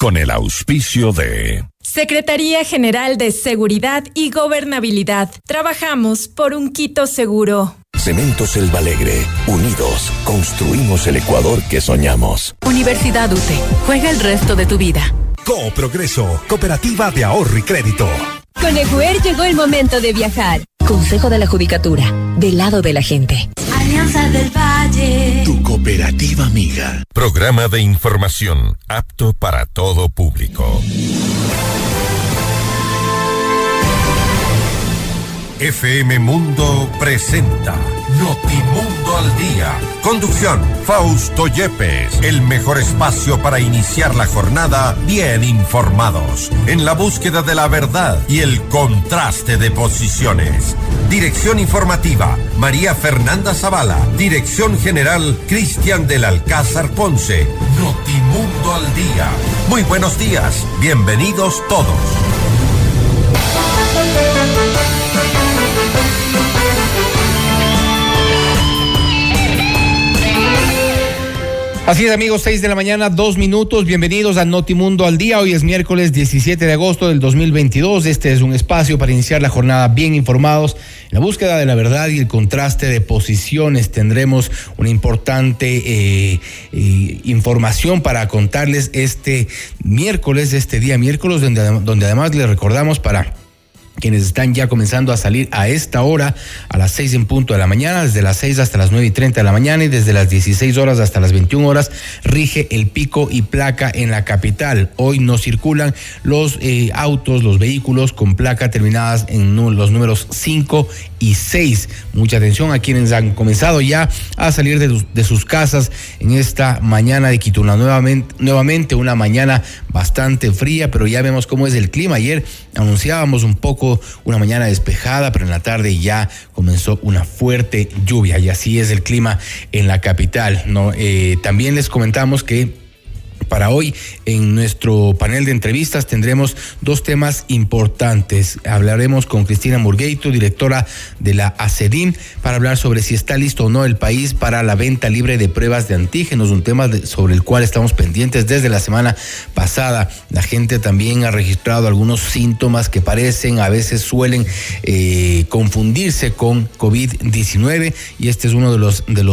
con el auspicio de Secretaría General de Seguridad y Gobernabilidad. Trabajamos por un Quito seguro. Cementos Selva Alegre. Unidos, construimos el Ecuador que soñamos. Universidad UTE. Juega el resto de tu vida. Coprogreso, Cooperativa de Ahorro y Crédito. Con Ecuer llegó el momento de viajar. Consejo de la Judicatura, del lado de la gente. Alianza del Valle. Tu cooperativa amiga. Programa de información apto para todo público. FM Mundo presenta Notimundo al Día. Conducción, Fausto Yepes. El mejor espacio para iniciar la jornada bien informados, en la búsqueda de la verdad y el contraste de posiciones. Dirección informativa, María Fernanda Zavala. Dirección general, Cristian del Alcázar Ponce. Notimundo al Día. Muy buenos días. Bienvenidos todos. Así es, amigos, 6 de la mañana, 2 minutos. Bienvenidos a Notimundo al Día. Hoy es miércoles 17 de agosto del 2022. Este es un espacio para iniciar la jornada bien informados. En la búsqueda de la verdad y el contraste de posiciones tendremos una importante información para contarles este día miércoles, donde además les recordamos para quienes están ya comenzando a salir a esta hora, a las 6 en punto de la mañana, desde las 6 hasta las 9:30 de la mañana y desde las 16 horas hasta las 21 horas, rige el pico y placa en la capital. Hoy no circulan los autos, los vehículos con placa terminadas en los números 5 y 6. Mucha atención a quienes han comenzado ya a salir de sus casas en esta mañana de Quito. Nuevamente una mañana bastante fría, pero ya vemos cómo es el clima. Ayer anunciábamos un poco una mañana despejada, pero en la tarde ya comenzó una fuerte lluvia y así es el clima en la capital, ¿no? También les comentamos que para hoy en nuestro panel de entrevistas tendremos dos temas importantes. Hablaremos con Cristina Murgueito, directora de la ACEDIM, para hablar sobre si está listo o no el país para la venta libre de pruebas de antígenos, un tema sobre el cual estamos pendientes desde la semana pasada. La gente también ha registrado algunos síntomas que a veces suelen confundirse con COVID-19 y este es uno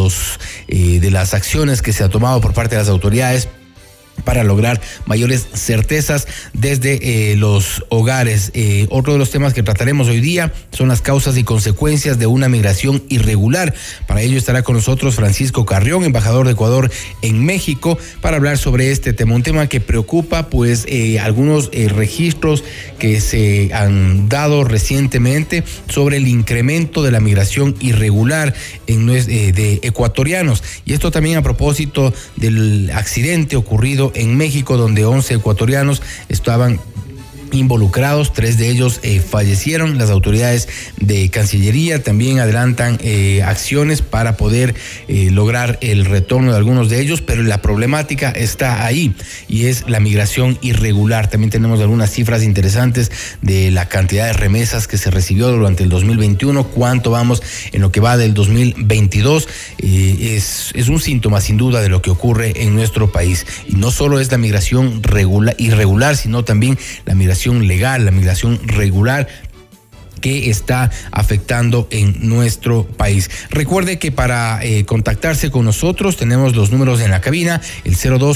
de las acciones que se ha tomado por parte de las autoridades para lograr mayores certezas desde los hogares. Otro de los temas que trataremos hoy día son las causas y consecuencias de una migración irregular. Para ello estará con nosotros Francisco Carrión, embajador de Ecuador en México, para hablar sobre este tema, un tema que preocupa, pues algunos registros que se han dado recientemente sobre el incremento de la migración irregular de ecuatorianos. Y esto también a propósito del accidente ocurrido en México, donde 11 ecuatorianos estaban involucrados, 3 de ellos fallecieron. Las autoridades de Cancillería también adelantan acciones para poder lograr el retorno de algunos de ellos, pero la problemática está ahí y es la migración irregular. También tenemos algunas cifras interesantes de la cantidad de remesas que se recibió durante el 2021, cuánto vamos en lo que va del 2022. Es un síntoma sin duda de lo que ocurre en nuestro país, y no solo es la migración irregular, sino también la migración legal, la migración regular que está afectando en nuestro país. Recuerde que para contactarse con nosotros tenemos los números en la cabina, el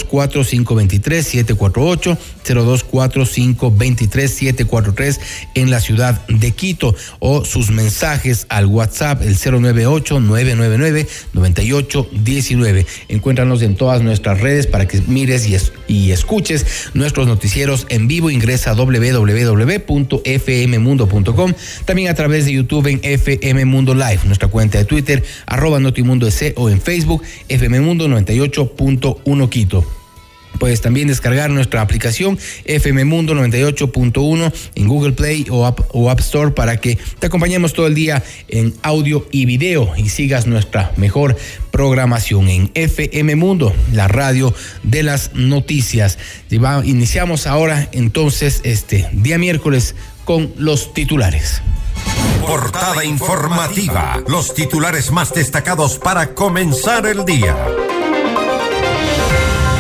024523-748, 024523-743 en la ciudad de Quito, o sus mensajes al WhatsApp, el 098-999-9819. Encuéntranos en todas nuestras redes para que mires y escuches nuestros noticieros en vivo. Ingresa a www.fmmundo.com. También a través de YouTube en FM Mundo Live, nuestra cuenta de Twitter, @NotimundoEC, o en Facebook, FM Mundo 98.1 Quito. Puedes también descargar nuestra aplicación FM Mundo 98.1 en Google Play o App Store para que te acompañemos todo el día en audio y video y sigas nuestra mejor programación en FM Mundo, la radio de las noticias. Iniciamos ahora entonces este día miércoles con los titulares. Portada informativa. Los titulares más destacados para comenzar el día.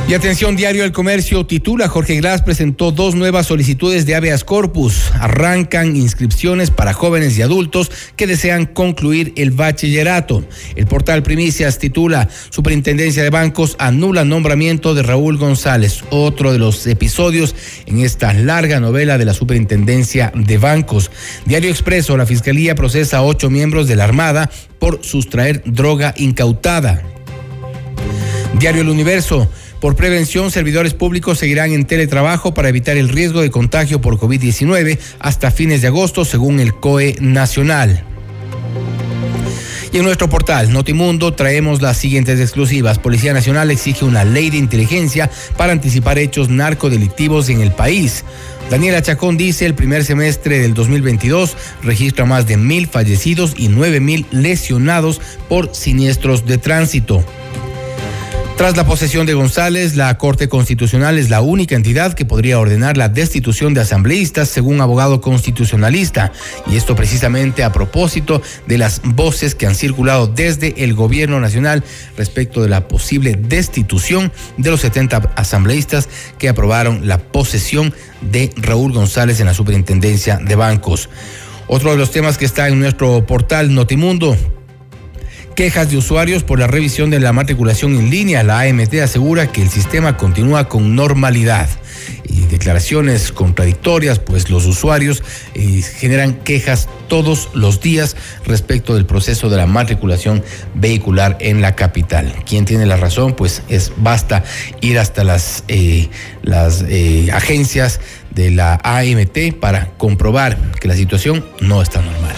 Y atención, Diario El Comercio titula: Jorge Glass presentó 2 nuevas solicitudes de habeas corpus. Arrancan inscripciones para jóvenes y adultos que desean concluir el bachillerato. El portal Primicias titula: Superintendencia de Bancos anula nombramiento de Raúl González. Otro de los episodios en esta larga novela de la Superintendencia de Bancos. Diario Expreso: la Fiscalía procesa a 8 miembros de la Armada por sustraer droga incautada. Diario El Universo: por prevención, servidores públicos seguirán en teletrabajo para evitar el riesgo de contagio por COVID-19 hasta fines de agosto, según el COE nacional. Y en nuestro portal Notimundo traemos las siguientes exclusivas. Policía Nacional exige una ley de inteligencia para anticipar hechos narcodelictivos en el país. Daniela Chacón dice: el primer semestre del 2022 registra más de 1,000 fallecidos y 9,000 lesionados por siniestros de tránsito. Tras la posesión de González, la Corte Constitucional es la única entidad que podría ordenar la destitución de asambleístas, según abogado constitucionalista. Y esto precisamente a propósito de las voces que han circulado desde el gobierno nacional respecto de la posible destitución de los 70 asambleístas que aprobaron la posesión de Raúl González en la Superintendencia de Bancos. Otro de los temas que está en nuestro portal Notimundo: quejas de usuarios por la revisión de la matriculación en línea. La AMT asegura que el sistema continúa con normalidad. Y declaraciones contradictorias, pues los usuarios generan quejas todos los días respecto del proceso de la matriculación vehicular en la capital. ¿Quién tiene la razón? Pues basta ir hasta las agencias de la AMT para comprobar que la situación no está normal.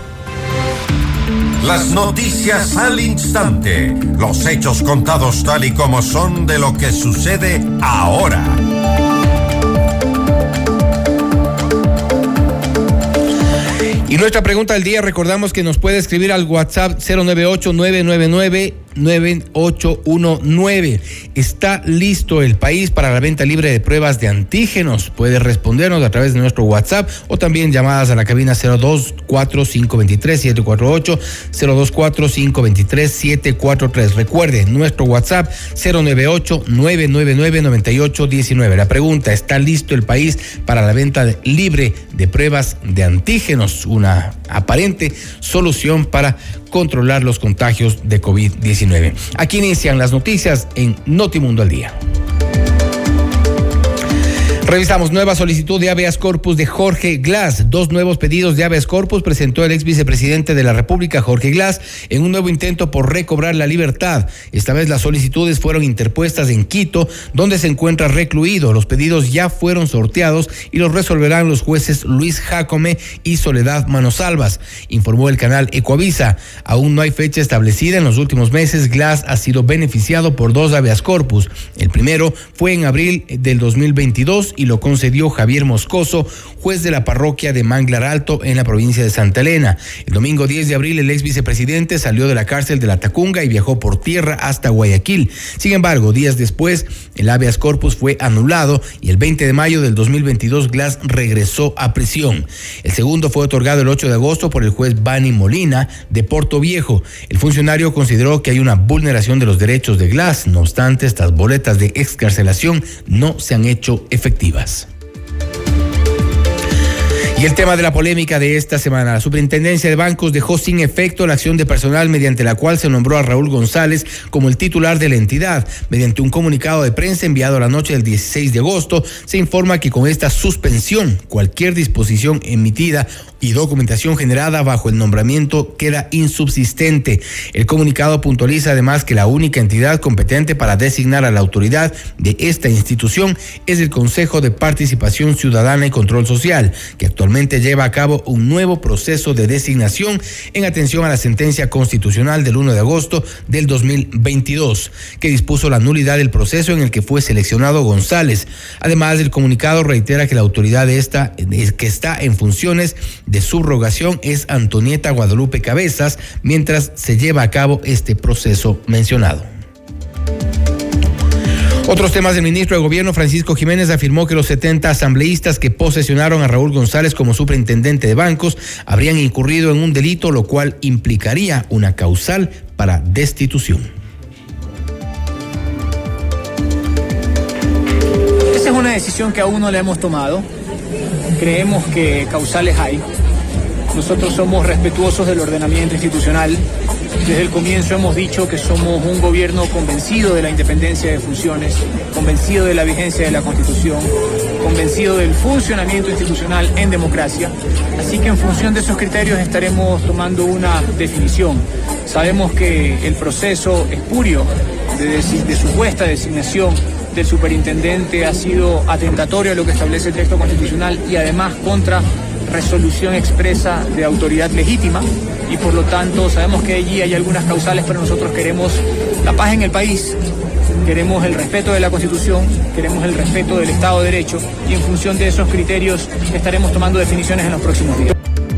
Las noticias al instante, los hechos contados tal y como son de lo que sucede ahora. Y nuestra pregunta del día, recordamos que nos puede escribir al WhatsApp 098-999-9819. ¿Está listo el país para la venta libre de pruebas de antígenos? Puede respondernos a través de nuestro WhatsApp o también llamadas a la cabina 024-523-748, 024-523-743. Recuerde, nuestro WhatsApp 098-999-9819. La pregunta: ¿está listo el país para la venta libre de pruebas de antígenos? Una aparente solución para controlar los contagios de COVID-19. Aquí inician las noticias en Notimundo al Día. Revisamos nueva solicitud de habeas corpus de Jorge Glass. 2 nuevos pedidos de habeas corpus presentó el ex vicepresidente de la República, Jorge Glass, en un nuevo intento por recobrar la libertad. Esta vez las solicitudes fueron interpuestas en Quito, donde se encuentra recluido. Los pedidos ya fueron sorteados y los resolverán los jueces Luis Jacome y Soledad Manosalvas, informó el canal Ecoavisa. Aún no hay fecha establecida. En los últimos meses, Glass ha sido beneficiado por 2 habeas corpus. El primero fue en abril del 2022 y lo concedió Javier Moscoso, juez de la parroquia de Manglar Alto en la provincia de Santa Elena. El domingo 10 de abril, el ex vicepresidente salió de la cárcel de La Tacunga y viajó por tierra hasta Guayaquil. Sin embargo, días después, el habeas corpus fue anulado y el 20 de mayo del 2022, Glass regresó a prisión. El segundo fue otorgado el 8 de agosto por el juez Bani Molina de Porto Viejo. El funcionario consideró que hay una vulneración de los derechos de Glass. No obstante, estas boletas de excarcelación no se han hecho efectivas. Y el tema de la polémica de esta semana: la Superintendencia de Bancos dejó sin efecto la acción de personal mediante la cual se nombró a Raúl González como el titular de la entidad. Mediante un comunicado de prensa enviado la noche del 16 de agosto, se informa que con esta suspensión, cualquier disposición emitida y documentación generada bajo el nombramiento queda insubsistente. El comunicado puntualiza además que la única entidad competente para designar a la autoridad de esta institución es el Consejo de Participación Ciudadana y Control Social, que actualmente lleva a cabo un nuevo proceso de designación en atención a la sentencia constitucional del 1 de agosto del 2022, que dispuso la nulidad del proceso en el que fue seleccionado González. Además, el comunicado reitera que la autoridad que está en funciones de subrogación es Antonieta Guadalupe Cabezas, mientras se lleva a cabo este proceso mencionado. Otros temas: del ministro de Gobierno, Francisco Jiménez, afirmó que los 70 asambleístas que posesionaron a Raúl González como superintendente de bancos habrían incurrido en un delito, lo cual implicaría una causal para destitución. decisión que aún no la hemos tomado. Creemos que causales hay. Nosotros somos respetuosos del ordenamiento institucional. Desde el comienzo hemos dicho que somos un gobierno convencido de la independencia de funciones, convencido de la vigencia de la Constitución, convencido del funcionamiento institucional en democracia. Así que en función de esos criterios estaremos tomando una definición. Sabemos que el proceso espurio de supuesta designación del superintendente ha sido atentatorio a lo que establece el texto constitucional y además contra resolución expresa de autoridad legítima, y por lo tanto sabemos que allí hay algunas causales, pero nosotros queremos la paz en el país, queremos el respeto de la Constitución, queremos el respeto del Estado de Derecho, y en función de esos criterios estaremos tomando definiciones en los próximos días.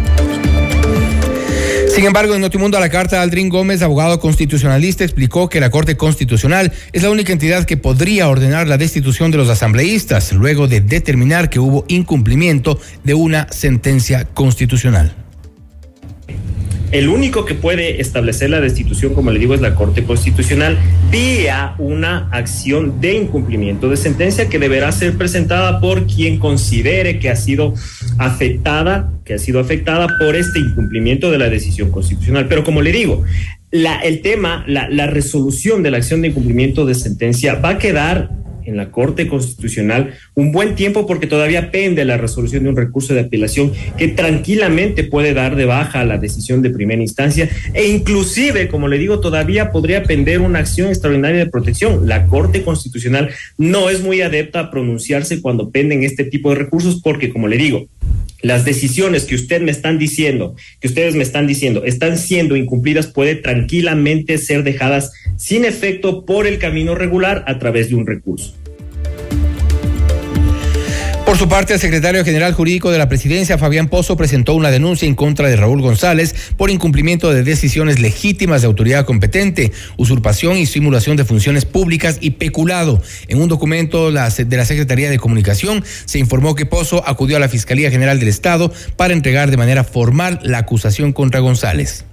Sin embargo, en Notimundo a la Carta, Aldrin Gómez, abogado constitucionalista, explicó que la Corte Constitucional es la única entidad que podría ordenar la destitución de los asambleístas, luego de determinar que hubo incumplimiento de una sentencia constitucional. El único que puede establecer la destitución, como le digo, es la Corte Constitucional vía una acción de incumplimiento de sentencia que deberá ser presentada por quien considere que ha sido afectada por este incumplimiento de la decisión constitucional. Pero como le digo, la resolución de la acción de incumplimiento de sentencia va a quedar en la Corte Constitucional un buen tiempo, porque todavía pende la resolución de un recurso de apelación que tranquilamente puede dar de baja a la decisión de primera instancia, e inclusive, como le digo, todavía podría pender una acción extraordinaria de protección. La Corte Constitucional no es muy adepta a pronunciarse cuando penden este tipo de recursos, porque, como le digo, las decisiones que ustedes me están diciendo, están siendo incumplidas, puede tranquilamente ser dejadas sin efecto por el camino regular a través de un recurso. Por su parte, el secretario general jurídico de la Presidencia, Fabián Pozo, presentó una denuncia en contra de Raúl González por incumplimiento de decisiones legítimas de autoridad competente, usurpación y simulación de funciones públicas y peculado. En un documento de la Secretaría de Comunicación se informó que Pozo acudió a la Fiscalía General del Estado para entregar de manera formal la acusación contra González.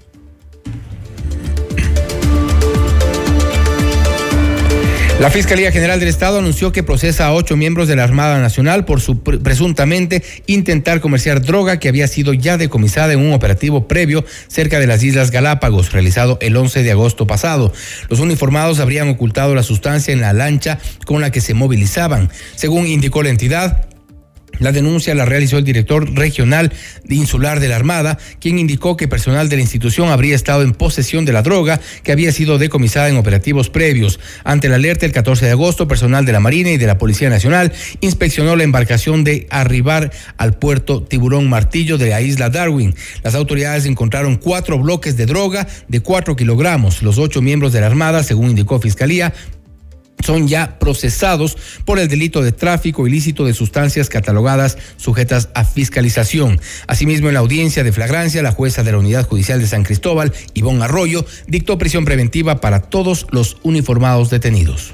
La Fiscalía General del Estado anunció que procesa a 8 miembros de la Armada Nacional por presuntamente intentar comerciar droga que había sido ya decomisada en un operativo previo cerca de las Islas Galápagos, realizado el 11 de agosto pasado. Los uniformados habrían ocultado la sustancia en la lancha con la que se movilizaban. Según indicó la entidad, la denuncia la realizó el director regional insular de la Armada, quien indicó que personal de la institución habría estado en posesión de la droga que había sido decomisada en operativos previos. Ante la alerta, el 14 de agosto, personal de la Marina y de la Policía Nacional inspeccionó la embarcación de arribar al puerto Tiburón Martillo de la isla Darwin. Las autoridades encontraron 4 bloques de droga de 4 kilogramos. Los 8 miembros de la Armada, según indicó Fiscalía, son ya procesados por el delito de tráfico ilícito de sustancias catalogadas sujetas a fiscalización. Asimismo, en la audiencia de flagrancia, la jueza de la Unidad Judicial de San Cristóbal, Ivonne Arroyo, dictó prisión preventiva para todos los uniformados detenidos.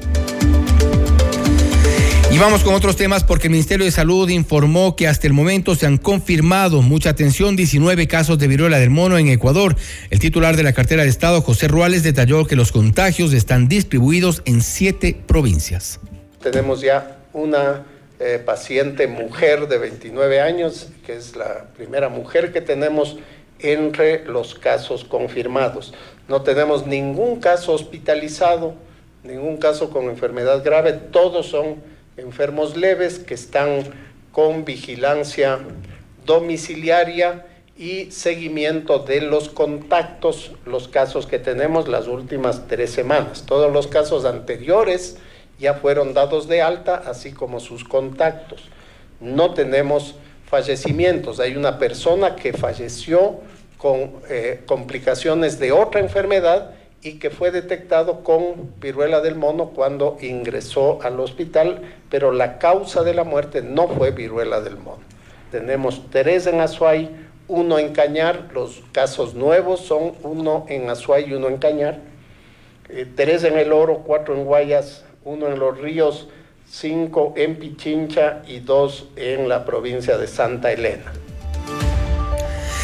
Y vamos con otros temas, porque el Ministerio de Salud informó que hasta el momento se han confirmado, mucha atención, 19 casos de viruela del mono en Ecuador. El titular de la cartera de Estado, José Ruales, detalló que los contagios están distribuidos en 7 provincias. Tenemos ya una paciente mujer de 29 años, que es la primera mujer que tenemos entre los casos confirmados. No tenemos ningún caso hospitalizado, ningún caso con enfermedad grave, todos son enfermos leves que están con vigilancia domiciliaria y seguimiento de los contactos, los casos que tenemos las últimas 3 semanas. Todos los casos anteriores ya fueron dados de alta, así como sus contactos. No tenemos fallecimientos. Hay una persona que falleció con complicaciones de otra enfermedad y que fue detectado con viruela del mono cuando ingresó al hospital, pero la causa de la muerte no fue viruela del mono. Tenemos 3 en Azuay, 1 en Cañar. Los casos nuevos son 1 en Azuay y 1 en Cañar. 3 en El Oro, 4 en Guayas, 1 en Los Ríos, 5 en Pichincha y 2 en la provincia de Santa Elena. Por su parte,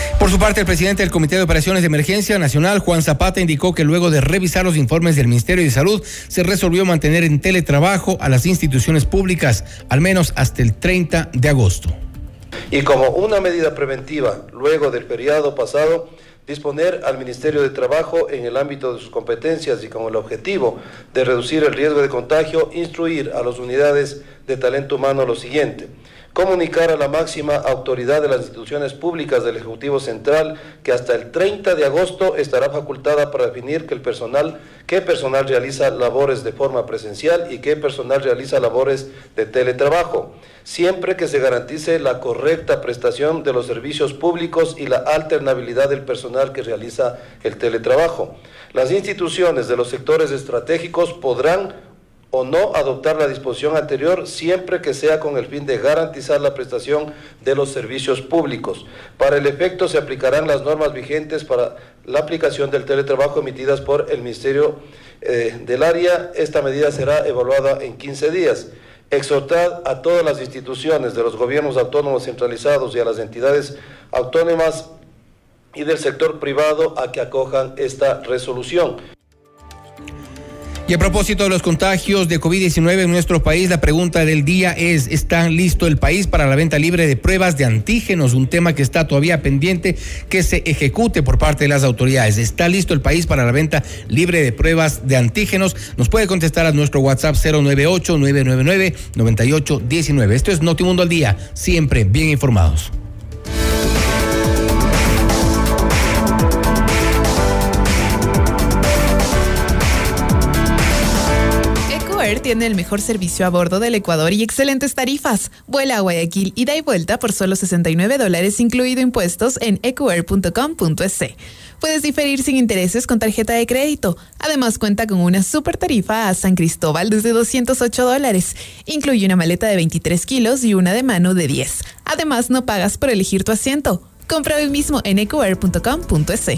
parte, el presidente del Comité de Operaciones de Emergencia Nacional, Juan Zapata, indicó que luego de revisar los informes del Ministerio de Salud, se resolvió mantener en teletrabajo a las instituciones públicas, al menos hasta el 30 de agosto. Y como una medida preventiva, luego del feriado pasado, disponer al Ministerio de Trabajo en el ámbito de sus competencias y con el objetivo de reducir el riesgo de contagio, instruir a las unidades de talento humano lo siguiente: comunicar a la máxima autoridad de las instituciones públicas del Ejecutivo Central que hasta el 30 de agosto estará facultada para definir qué personal realiza labores de forma presencial y qué personal realiza labores de teletrabajo, siempre que se garantice la correcta prestación de los servicios públicos y la alternabilidad del personal que realiza el teletrabajo. Las instituciones de los sectores estratégicos podrán o no adoptar la disposición anterior, siempre que sea con el fin de garantizar la prestación de los servicios públicos. Para el efecto se aplicarán las normas vigentes para la aplicación del teletrabajo emitidas por el Ministerio del Área. Esta medida será evaluada en 15 días. Exhortar a todas las instituciones de los gobiernos autónomos centralizados y a las entidades autónomas y del sector privado a que acojan esta resolución. Y a propósito de los contagios de COVID-19 en nuestro país, la pregunta del día es: ¿está listo el país para la venta libre de pruebas de antígenos? Un tema que está todavía pendiente que se ejecute por parte de las autoridades. ¿Está listo el país para la venta libre de pruebas de antígenos? Nos puede contestar a nuestro WhatsApp 098-999-9819. Esto es Notimundo al Día, siempre bien informados. Tiene el mejor servicio a bordo del Ecuador y excelentes tarifas. Vuela a Guayaquil, ida y vuelta por solo $69, incluido impuestos, en ecuair.com.es. Puedes diferir sin intereses con tarjeta de crédito. Además, cuenta con una super tarifa a San Cristóbal desde $208. Incluye una maleta de 23 kilos y una de mano de 10. Además, no pagas por elegir tu asiento. Compra hoy mismo en ecuair.com.es.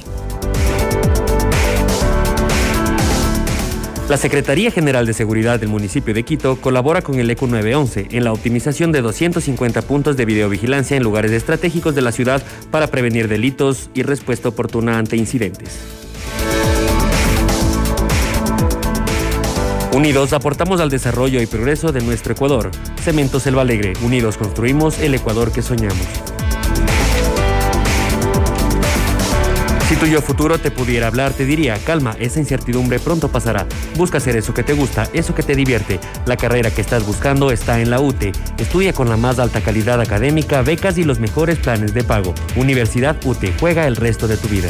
La Secretaría General de Seguridad del municipio de Quito colabora con el ECU 911 en la optimización de 250 puntos de videovigilancia en lugares estratégicos de la ciudad para prevenir delitos y respuesta oportuna ante incidentes. Unidos aportamos al desarrollo y progreso de nuestro Ecuador. Cemento Selva Alegre. Unidos construimos el Ecuador que soñamos. Si tu yo futuro te pudiera hablar, te diría: calma, esa incertidumbre pronto pasará. Busca hacer eso que te gusta, eso que te divierte. La carrera que estás buscando está en la UTE. Estudia con la más alta calidad académica, becas y los mejores planes de pago. Universidad UTE, juega el resto de tu vida.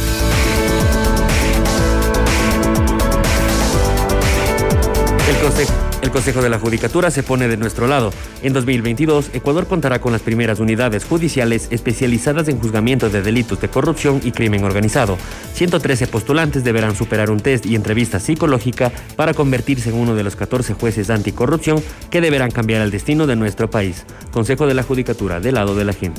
El Consejo de la Judicatura se pone de nuestro lado. En 2022, Ecuador contará con las primeras unidades judiciales especializadas en juzgamiento de delitos de corrupción y crimen organizado. 113 postulantes deberán superar un test y entrevista psicológica para convertirse en uno de los 14 jueces anticorrupción que deberán cambiar el destino de nuestro país. Consejo de la Judicatura, del lado de la gente.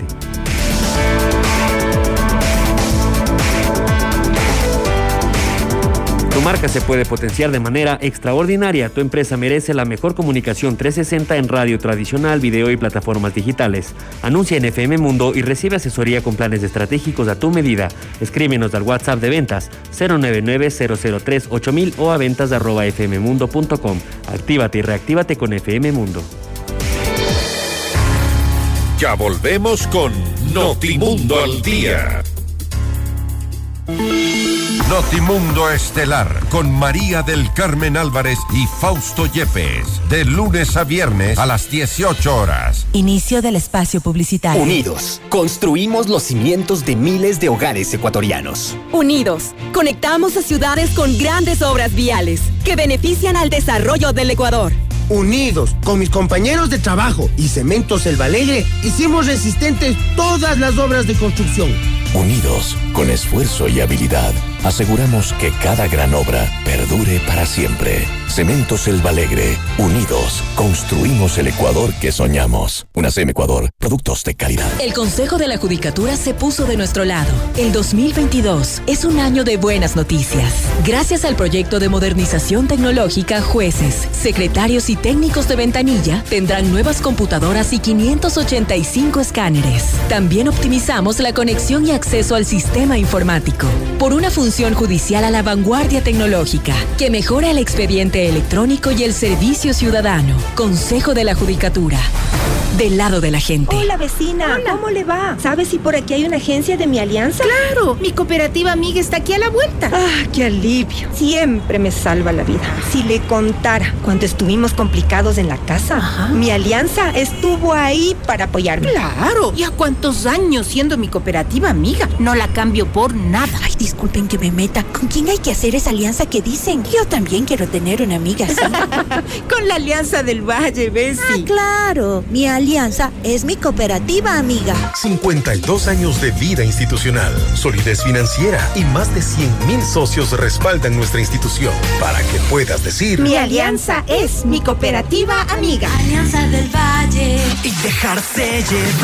Tu marca se puede potenciar de manera extraordinaria. Tu empresa merece la mejor comunicación 360 en radio tradicional, video y plataformas digitales. Anuncia en FM Mundo y recibe asesoría con planes estratégicos a tu medida. Escríbenos al WhatsApp de ventas 099-003-8000 o a ventas@fmmundo.com. Actívate y reactívate con FM Mundo. Ya volvemos con Notimundo al Día. Notimundo Estelar con María del Carmen Álvarez y Fausto Yepes, de lunes a viernes a las 18 horas. Inicio del espacio publicitario. Unidos, construimos los cimientos de miles de hogares ecuatorianos. Unidos, conectamos a ciudades con grandes obras viales que benefician al desarrollo del Ecuador. Unidos, con mis compañeros de trabajo y Cemento Selva Alegre, hicimos resistentes todas las obras de construcción. Unidos, con esfuerzo y habilidad, aseguramos que cada gran obra perdure para siempre. Cementos El Alegre. Unidos, construimos el Ecuador que soñamos. UNACEM Ecuador, productos de calidad. El Consejo de la Judicatura se puso de nuestro lado. El 2022 es un año de buenas noticias. Gracias al proyecto de modernización tecnológica, jueces, secretarios y técnicos de ventanilla tendrán nuevas computadoras y 585 escáneres. También optimizamos la conexión y acceso al sistema informático por una función judicial a la vanguardia tecnológica que mejora el expediente electrónico y el servicio ciudadano. Consejo de la Judicatura. Del lado de la gente. Hola, vecina. Hola. ¿Cómo le va? ¿Sabes si por aquí hay una agencia de mi alianza? ¡Claro! Mi cooperativa amiga está aquí a la vuelta. ¡Ah, qué alivio! Siempre me salva la vida. Si le contara, cuando estuvimos complicados en la casa, mi alianza estuvo ahí para apoyarme. ¡Claro! ¿Y a cuántos años siendo mi cooperativa amiga? No la cambio por nada. Ay, disculpen que me meta. ¿Con quién hay que hacer esa alianza que dicen? Yo también quiero tener una amiga así. Con la Alianza del Valle, Bessie. Ah, claro. Mi alianza es mi cooperativa amiga. 52 años de vida institucional, solidez financiera y más de 100,000 socios respaldan nuestra institución para que puedas decir: mi alianza es mi cooperativa amiga. Alianza del Valle. Y dejarse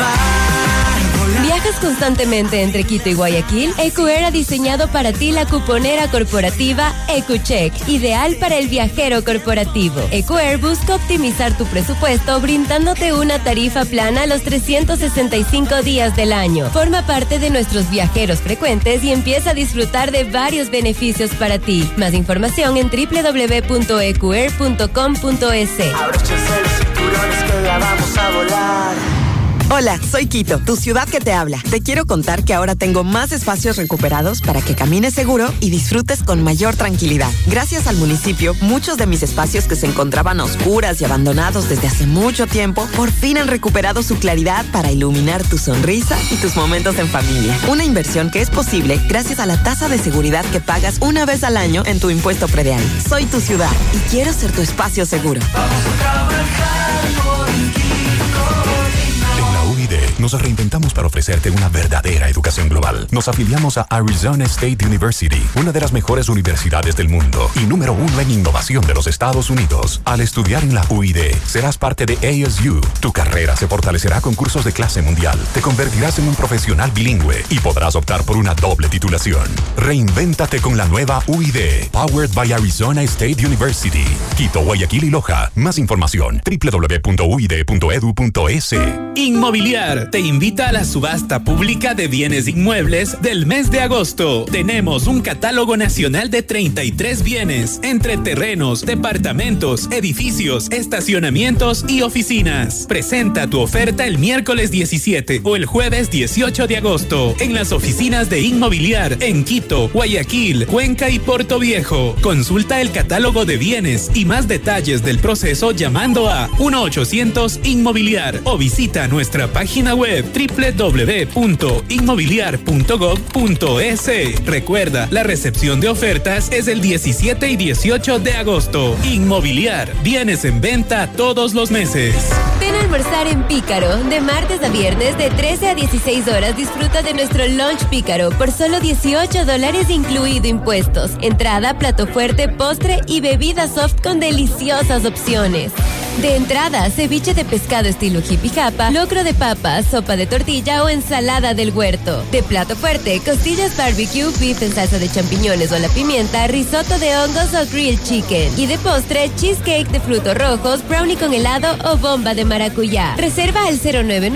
llevar. ¿Viajas constantemente entre Quito y Guayaquil? EcoAir ha diseñado para ti la cuponera corporativa EcoCheck, ideal para el viajero corporativo. EcoAir busca optimizar tu presupuesto brindándote una tarifa plana los 365 días del año. Forma parte de nuestros viajeros frecuentes y empieza a disfrutar de varios beneficios para ti. Más información en www.ecoair.com.es. Abróchense los cinturones que ya vamos a volar. Hola, soy Quito, tu ciudad que te habla. Te quiero contar que ahora tengo más espacios recuperados para que camines seguro y disfrutes con mayor tranquilidad. Gracias al municipio, muchos de mis espacios que se encontraban a oscuras y abandonados desde hace mucho tiempo, por fin han recuperado su claridad para iluminar tu sonrisa y tus momentos en familia. Una inversión que es posible gracias a la tasa de seguridad que pagas una vez al año en tu impuesto predial. Soy tu ciudad y quiero ser tu espacio seguro. Nos reinventamos para ofrecerte una verdadera educación global. Nos afiliamos a Arizona State University, una de las mejores universidades del mundo y número 1 en innovación de los Estados Unidos. Al estudiar en la UID, serás parte de ASU. Tu carrera se fortalecerá con cursos de clase mundial. Te convertirás en un profesional bilingüe y podrás optar por una doble titulación. Reinvéntate con la nueva UID, powered by Arizona State University. Quito, Guayaquil y Loja. Más información, www.uid.edu.es. Inmobiliar te invita a la subasta pública de bienes inmuebles del mes de agosto. Tenemos un catálogo nacional de 33 bienes, entre terrenos, departamentos, edificios, estacionamientos y oficinas. Presenta tu oferta el miércoles 17 o el jueves 18 de agosto en las oficinas de Inmobiliar en Quito, Guayaquil, Cuenca y Puerto Viejo. Consulta el catálogo de bienes y más detalles del proceso llamando a 1-800-INMOBILIAR o visita nuestra página web www.inmobiliar.gov.es. Recuerda, la recepción de ofertas es el 17 y 18 de agosto. Inmobiliar, bienes en venta todos los meses. Ven a almorzar en Pícaro. De martes a viernes de 13 a 16 horas disfruta de nuestro lunch Pícaro por solo $18 incluido impuestos. Entrada, plato fuerte, postre y bebida soft con deliciosas opciones. De entrada, ceviche de pescado estilo hippie japa, locro de papa, sopa de tortilla o ensalada del huerto. De plato fuerte, costillas barbecue, beef en salsa de champiñones o a la pimienta, risotto de hongos o grilled chicken. Y de postre, cheesecake de frutos rojos, brownie con helado o bomba de maracuyá. Reserva al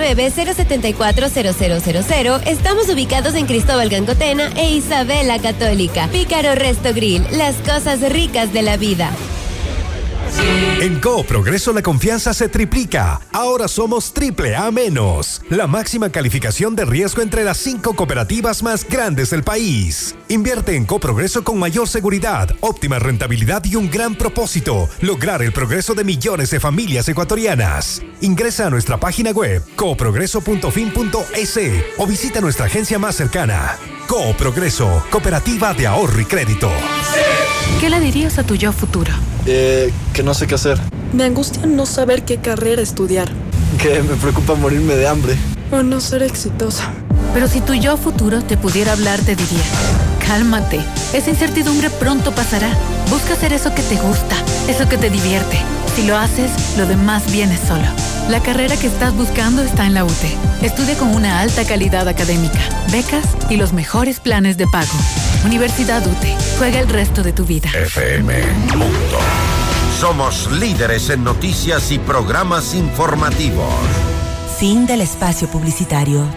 099-074-0000. Estamos ubicados en Cristóbal Gangotena e Isabela Católica. Pícaro Resto Grill, las cosas ricas de la vida. En Coop Progreso la confianza se triplica. Ahora somos AAA-, la máxima calificación de riesgo entre las 5 cooperativas más grandes del país. Invierte en Coop Progreso con mayor seguridad, óptima rentabilidad y un gran propósito: lograr el progreso de millones de familias ecuatorianas. Ingresa a nuestra página web coprogreso.fin.es o visita nuestra agencia más cercana. Coop Progreso, cooperativa de ahorro y crédito. ¿Qué le dirías a tu yo futuro? Que no sé qué hacer. Me angustia no saber qué carrera estudiar. Que me preocupa morirme de hambre. O no ser exitosa. Pero si tu yo futuro te pudiera hablar, te diría: Cálmate. Esa incertidumbre pronto pasará. Busca hacer eso que te gusta, eso que te divierte. Si lo haces, lo demás viene solo. La carrera que estás buscando está en la UTE. Estudia con una alta calidad académica, becas y los mejores planes de pago. Universidad UTE. Juega el resto de tu vida. FM Mundo. Somos líderes en noticias y programas informativos. Fin del espacio publicitario.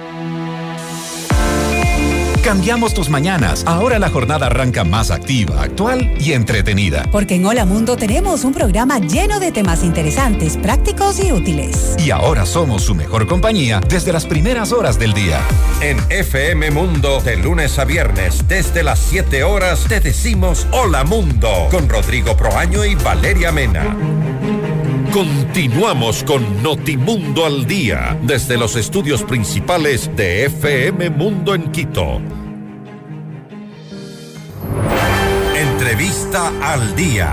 Cambiamos tus mañanas. Ahora la jornada arranca más activa, actual y entretenida. Porque en Hola Mundo tenemos un programa lleno de temas interesantes, prácticos y útiles. Y ahora somos su mejor compañía desde las primeras horas del día. En FM Mundo, de lunes a viernes, desde las 7 horas, te decimos Hola Mundo, con Rodrigo Proaño y Valeria Mena. Continuamos con Notimundo al Día, desde los estudios principales de FM Mundo en Quito. Entrevista al Día.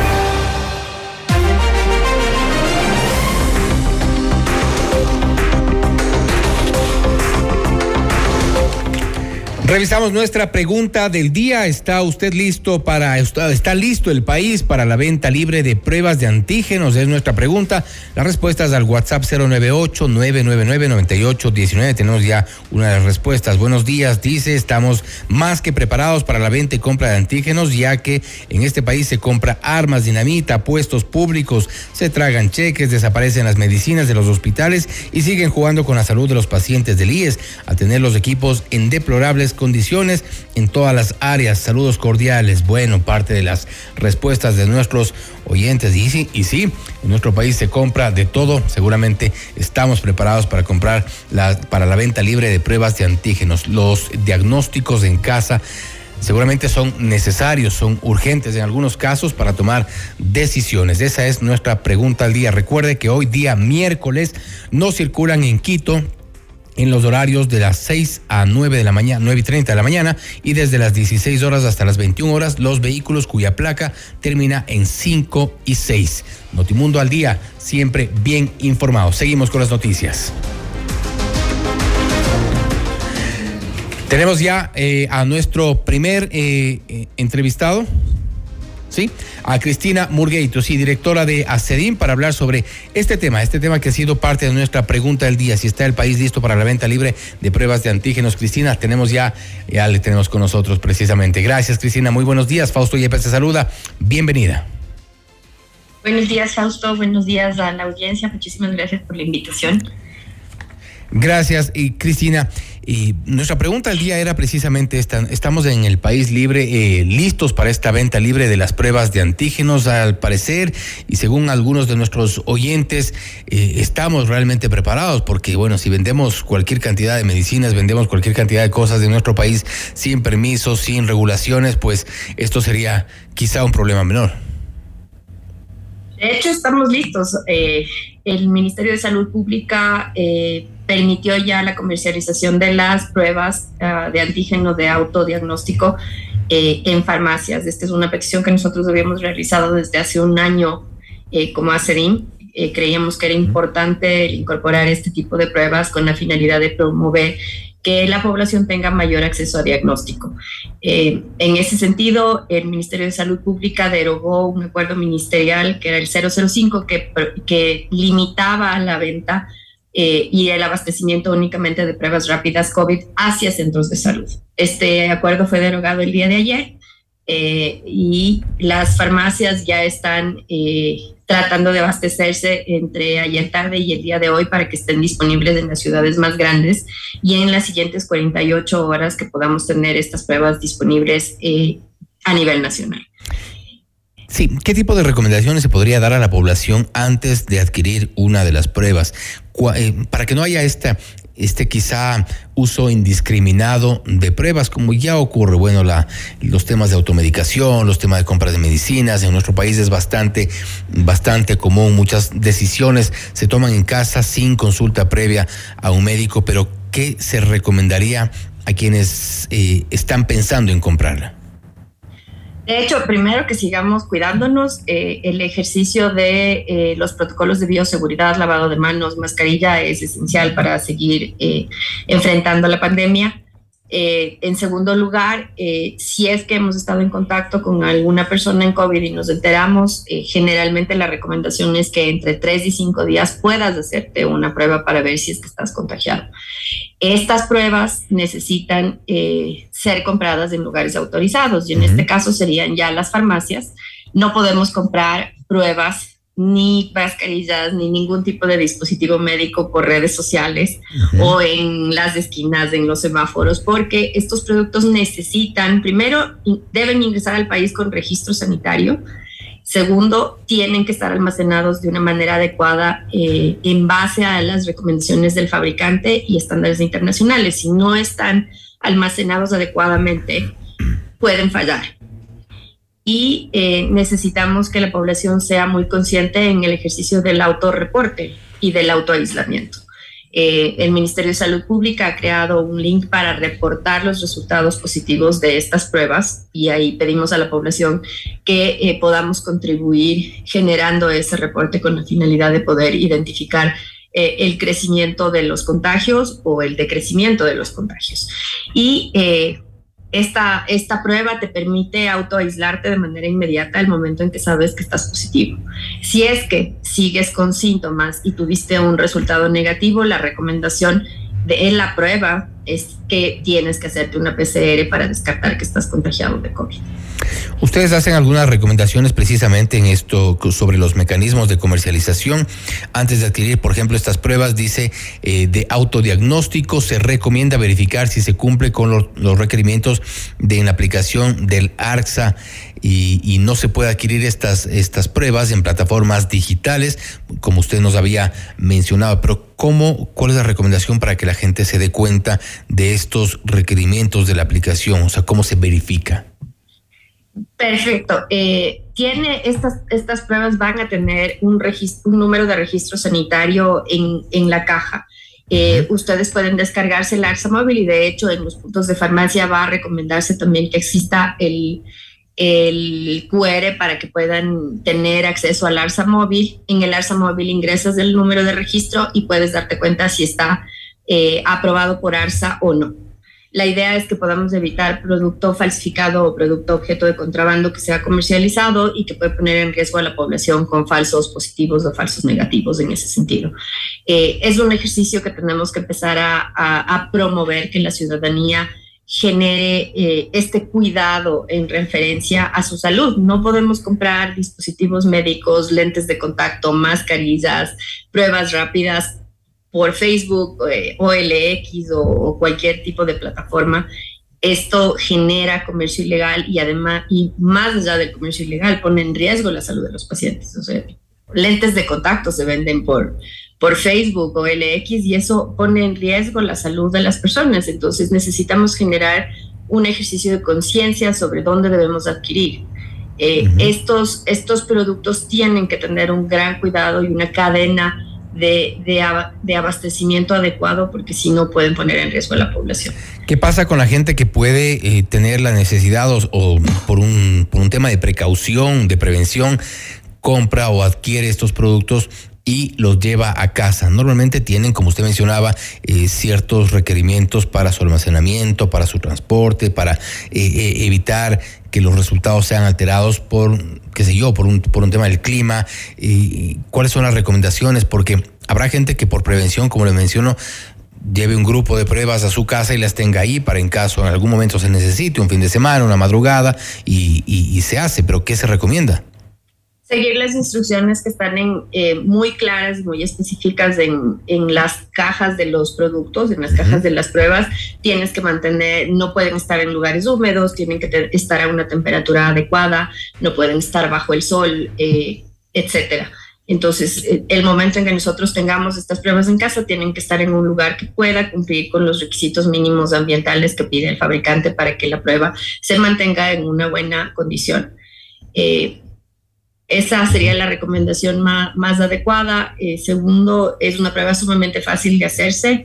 Revisamos nuestra pregunta del día. ¿Está listo el país para la venta libre de pruebas de antígenos? Es nuestra pregunta. Las respuestas al WhatsApp 098-999-9819. Tenemos ya una de las respuestas. Buenos días, dice, estamos más que preparados para la venta y compra de antígenos, ya que en este país se compra armas, dinamita, puestos públicos, se tragan cheques, desaparecen las medicinas de los hospitales y siguen jugando con la salud de los pacientes del IES, a tener los equipos en deplorables condiciones en todas las áreas. Saludos cordiales. Bueno, parte de las respuestas de nuestros oyentes. Y sí, en nuestro país se compra de todo. Seguramente estamos preparados para comprar para la venta libre de pruebas de antígenos. Los diagnósticos en casa seguramente son necesarios, son urgentes en algunos casos para tomar decisiones. Esa es nuestra pregunta al día. Recuerde que hoy día miércoles no circulan en Quito en los horarios de las 6 a 9 de la mañana, 9:30 de la mañana, y desde las 16 horas hasta las 21 horas, los vehículos cuya placa termina en 5 y 6. Notimundo al día, siempre bien informado. Seguimos con las noticias. Tenemos ya a nuestro primer entrevistado. ¿Sí? A Cristina Murgueito, directora de ACEDIM, para hablar sobre este tema que ha sido parte de nuestra pregunta del día, si está el país listo para la venta libre de pruebas de antígenos. Cristina, ya le tenemos con nosotros precisamente. Gracias, Cristina, muy buenos días. Fausto Yepes te saluda, bienvenida. Buenos días, Fausto, buenos días a la audiencia, muchísimas gracias por la invitación. Gracias, y Cristina, nuestra pregunta del día era precisamente esta. ¿Estamos en el país libre listos para esta venta libre de las pruebas de antígenos? Al parecer, y según algunos de nuestros oyentes, estamos realmente preparados, porque bueno, si vendemos cualquier cantidad de medicinas, vendemos cualquier cantidad de cosas de nuestro país sin permisos, sin regulaciones, pues esto sería quizá un problema menor. De hecho, estamos listos. El Ministerio de Salud Pública permitió ya la comercialización de las pruebas de antígeno de autodiagnóstico en farmacias. Esta es una petición que nosotros habíamos realizado desde hace un año como ACEDIM. Creíamos que era importante incorporar este tipo de pruebas con la finalidad de promover que la población tenga mayor acceso a diagnóstico. En ese sentido, el Ministerio de Salud Pública derogó un acuerdo ministerial que era el 005 que limitaba la venta y el abastecimiento únicamente de pruebas rápidas COVID hacia centros de salud. Este acuerdo fue derogado el día de ayer y las farmacias ya están tratando de abastecerse entre ayer tarde y el día de hoy para que estén disponibles en las ciudades más grandes y en las siguientes 48 horas que podamos tener estas pruebas disponibles a nivel nacional. Sí, ¿qué tipo de recomendaciones se podría dar a la población antes de adquirir una de las pruebas? Para que no haya quizá uso indiscriminado de pruebas, como ya ocurre. Bueno, los temas de automedicación, los temas de compra de medicinas, en nuestro país es bastante común. Muchas decisiones se toman en casa sin consulta previa a un médico, pero ¿qué se recomendaría a quienes están pensando en comprarla? De hecho, primero que sigamos cuidándonos, el ejercicio de los protocolos de bioseguridad, lavado de manos, mascarilla es esencial para seguir enfrentando la pandemia. En segundo lugar, si es que hemos estado en contacto con alguna persona en COVID y nos enteramos, generalmente la recomendación es que entre 3 y 5 días puedas hacerte una prueba para ver si es que estás contagiado. Estas pruebas necesitan ser compradas en lugares autorizados y en este caso serían ya las farmacias. No podemos comprar pruebas ni mascarillas, ni ningún tipo de dispositivo médico por redes sociales o en las esquinas, en los semáforos, porque estos productos necesitan, primero, deben ingresar al país con registro sanitario. Segundo, tienen que estar almacenados de una manera adecuada en base a las recomendaciones del fabricante y estándares internacionales. Si no están almacenados adecuadamente, pueden fallar. Y necesitamos que la población sea muy consciente en el ejercicio del autorreporte y del autoaislamiento. El Ministerio de Salud Pública ha creado un link para reportar los resultados positivos de estas pruebas y ahí pedimos a la población que podamos contribuir generando ese reporte con la finalidad de poder identificar el crecimiento de los contagios o el decrecimiento de los contagios. Y esta prueba te permite autoaislarte de manera inmediata al momento en que sabes que estás positivo. Si es que sigues con síntomas y tuviste un resultado negativo, la recomendación de la prueba es que tienes que hacerte una PCR para descartar que estás contagiado de COVID. Ustedes hacen algunas recomendaciones precisamente en esto sobre los mecanismos de comercialización. Antes de adquirir, por ejemplo, estas pruebas, dice de autodiagnóstico, se recomienda verificar si se cumple con los requerimientos de la aplicación del ARSA y no se puede adquirir estas pruebas en plataformas digitales, como usted nos había mencionado. Pero ¿cuál es la recomendación para que la gente se dé cuenta de estos requerimientos de la aplicación? O sea, ¿cómo se verifica? Perfecto. Estas pruebas van a tener un número de registro sanitario en la caja. Ustedes pueden descargarse el ARSA móvil y de hecho en los puntos de farmacia va a recomendarse también que exista el QR para que puedan tener acceso al ARSA móvil. En el ARSA móvil ingresas el número de registro y puedes darte cuenta si está aprobado por ARSA o no. La idea es que podamos evitar producto falsificado o producto objeto de contrabando que sea comercializado y que puede poner en riesgo a la población con falsos positivos o falsos negativos en ese sentido. Es un ejercicio que tenemos que empezar a promover, que la ciudadanía genere este cuidado en referencia a su salud. No podemos comprar dispositivos médicos, lentes de contacto, mascarillas, pruebas rápidas por Facebook, OLX o cualquier tipo de plataforma. Esto genera comercio ilegal y además, y más allá del comercio ilegal, pone en riesgo la salud de los pacientes. O sea, lentes de contacto se venden por Facebook o OLX y eso pone en riesgo la salud de las personas. Entonces necesitamos generar un ejercicio de conciencia sobre dónde debemos adquirir. Estos productos tienen que tener un gran cuidado y una cadena de abastecimiento adecuado, porque si no pueden poner en riesgo a la población. ¿Qué pasa con la gente que puede tener la necesidad o por un tema de precaución, de prevención, compra o adquiere estos productos y los lleva a casa? Normalmente tienen, como usted mencionaba, ciertos requerimientos para su almacenamiento, para su transporte, para evitar que los resultados sean alterados por, qué sé yo, por un tema del clima. ¿Cuáles son las recomendaciones? Porque habrá gente que por prevención, como le menciono, lleve un grupo de pruebas a su casa y las tenga ahí para en caso en algún momento se necesite, un fin de semana, una madrugada, y se hace. ¿Pero qué se recomienda? Seguir las instrucciones que están muy claras, muy específicas en las cajas de los productos, en las cajas de las pruebas. Tienes que mantener, no pueden estar en lugares húmedos, tienen que estar a una temperatura adecuada, no pueden estar bajo el sol, etcétera. Entonces, el momento en que nosotros tengamos estas pruebas en casa, tienen que estar en un lugar que pueda cumplir con los requisitos mínimos ambientales que pide el fabricante para que la prueba se mantenga en una buena condición. Esa sería la recomendación más adecuada. Segundo, es una prueba sumamente fácil de hacerse.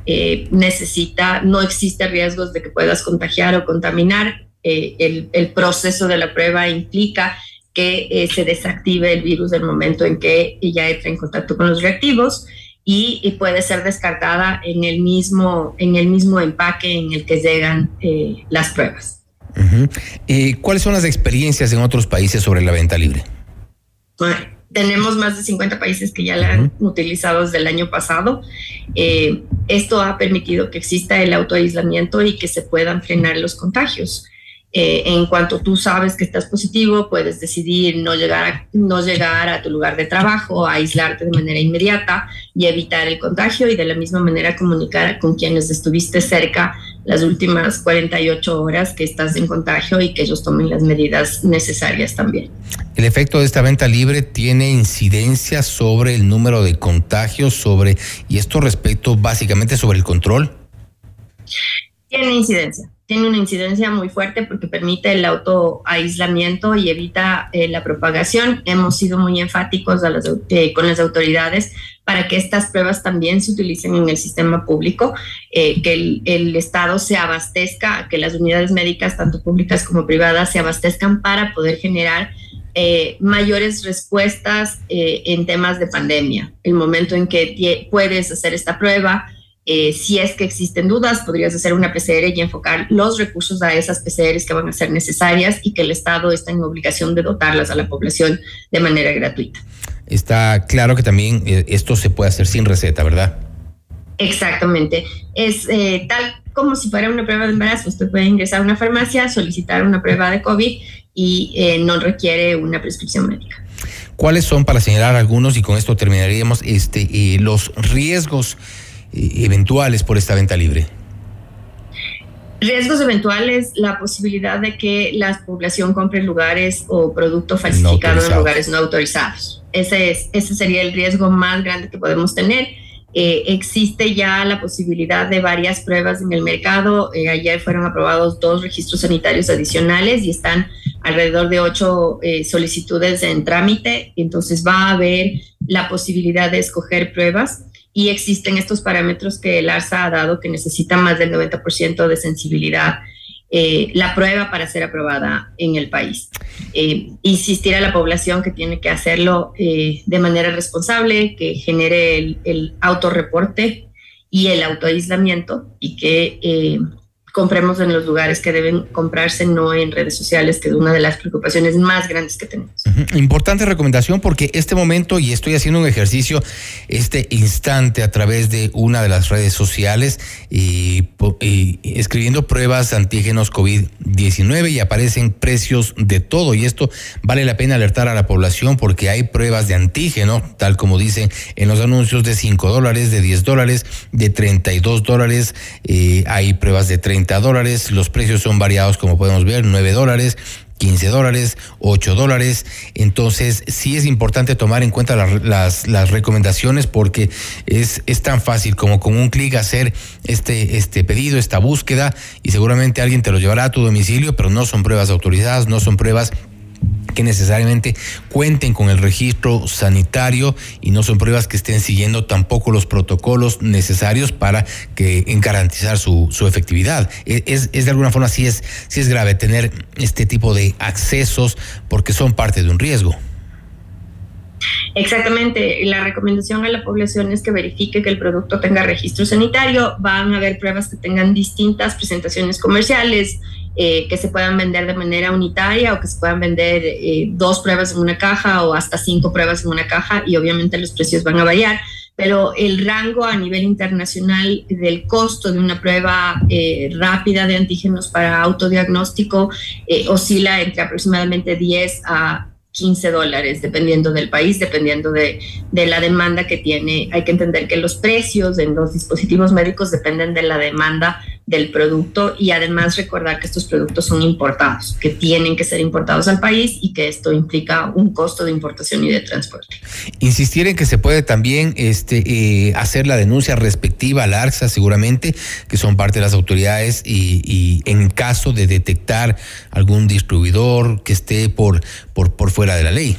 No existe riesgos de que puedas contagiar o contaminar. El proceso de la prueba implica que se desactive el virus del momento en que ella entra en contacto con los reactivos y puede ser descartada en el mismo empaque en el que llegan las pruebas. ¿Cuáles son las experiencias en otros países sobre la venta libre? Bueno, tenemos más de 50 países que ya la han utilizado desde el año pasado. Esto ha permitido que exista el autoaislamiento y que se puedan frenar los contagios. En cuanto tú sabes que estás positivo, puedes decidir no llegar a tu lugar de trabajo, aislarte de manera inmediata y evitar el contagio, y de la misma manera comunicar con quienes estuviste cerca las últimas 48 horas que estás en contagio y que ellos tomen las medidas necesarias también. ¿El efecto de esta venta libre tiene incidencia sobre el número de contagios, y esto respecto básicamente sobre el control? Tiene una incidencia muy fuerte porque permite el autoaislamiento y evita la propagación. Hemos sido muy enfáticos con las autoridades para que estas pruebas también se utilicen en el sistema público, que el Estado se abastezca, que las unidades médicas, tanto públicas como privadas, se abastezcan para poder generar mayores respuestas en temas de pandemia. El momento en que puedes hacer esta prueba, si es que existen dudas, podrías hacer una PCR y enfocar los recursos a esas PCRs que van a ser necesarias y que el Estado está en obligación de dotarlas a la población de manera gratuita. Está claro que también esto se puede hacer sin receta, ¿verdad? Exactamente. Es tal como si fuera una prueba de embarazo. Usted puede ingresar a una farmacia, solicitar una prueba de COVID y no requiere una prescripción médica. ¿Cuáles son, para señalar algunos, y con esto terminaríamos, los riesgos eventuales por esta venta libre? Riesgos eventuales, la posibilidad de que la población compre en lugares o producto falsificado en lugares no autorizados. Ese sería el riesgo más grande que podemos tener. Existe ya la posibilidad de varias pruebas en el mercado. Ayer fueron aprobados 2 registros sanitarios adicionales y están alrededor de 8 solicitudes en trámite. Entonces va a haber la posibilidad de escoger pruebas. Y existen estos parámetros que el ARSA ha dado, que necesita más del 90% de sensibilidad la prueba para ser aprobada en el país. Insistir a la población que tiene que hacerlo de manera responsable, que genere el autorreporte y el autoaislamiento, y que compremos en los lugares que deben comprarse, no en redes sociales, que es una de las preocupaciones más grandes que tenemos. Importante recomendación, porque este momento, y estoy haciendo un ejercicio este instante a través de una de las redes sociales, y escribiendo pruebas de antígenos COVID-19, y aparecen precios de todo, y esto vale la pena alertar a la población, porque hay pruebas de antígeno, tal como dicen en los anuncios, de $5, de $10, de $32, hay pruebas de $30, los precios son variados, como podemos ver, $9, $15, $8. Entonces sí es importante tomar en cuenta las recomendaciones, porque es tan fácil como con un clic hacer este pedido, esta búsqueda, y seguramente alguien te lo llevará a tu domicilio, pero no son pruebas autorizadas, no son pruebas que necesariamente cuenten con el registro sanitario, y no son pruebas que estén siguiendo tampoco los protocolos necesarios para garantizar su efectividad. Es de alguna forma sí es grave tener este tipo de accesos, porque son parte de un riesgo. Exactamente, la recomendación a la población es que verifique que el producto tenga registro sanitario. Van a haber pruebas que tengan distintas presentaciones comerciales, que se puedan vender de manera unitaria, o que se puedan vender 2 pruebas en una caja o hasta 5 pruebas en una caja, y obviamente los precios van a variar, pero el rango a nivel internacional del costo de una prueba rápida de antígenos para autodiagnóstico oscila entre aproximadamente $10 a $15, dependiendo del país, dependiendo de la demanda que tiene. Hay que entender que los precios en los dispositivos médicos dependen de la demanda del producto, y además recordar que estos productos son importados, que tienen que ser importados al país, y que esto implica un costo de importación y de transporte. Insistir en que se puede también hacer la denuncia respectiva al ARSA, seguramente, que son parte de las autoridades, y en caso de detectar algún distribuidor que esté por fuera de la ley.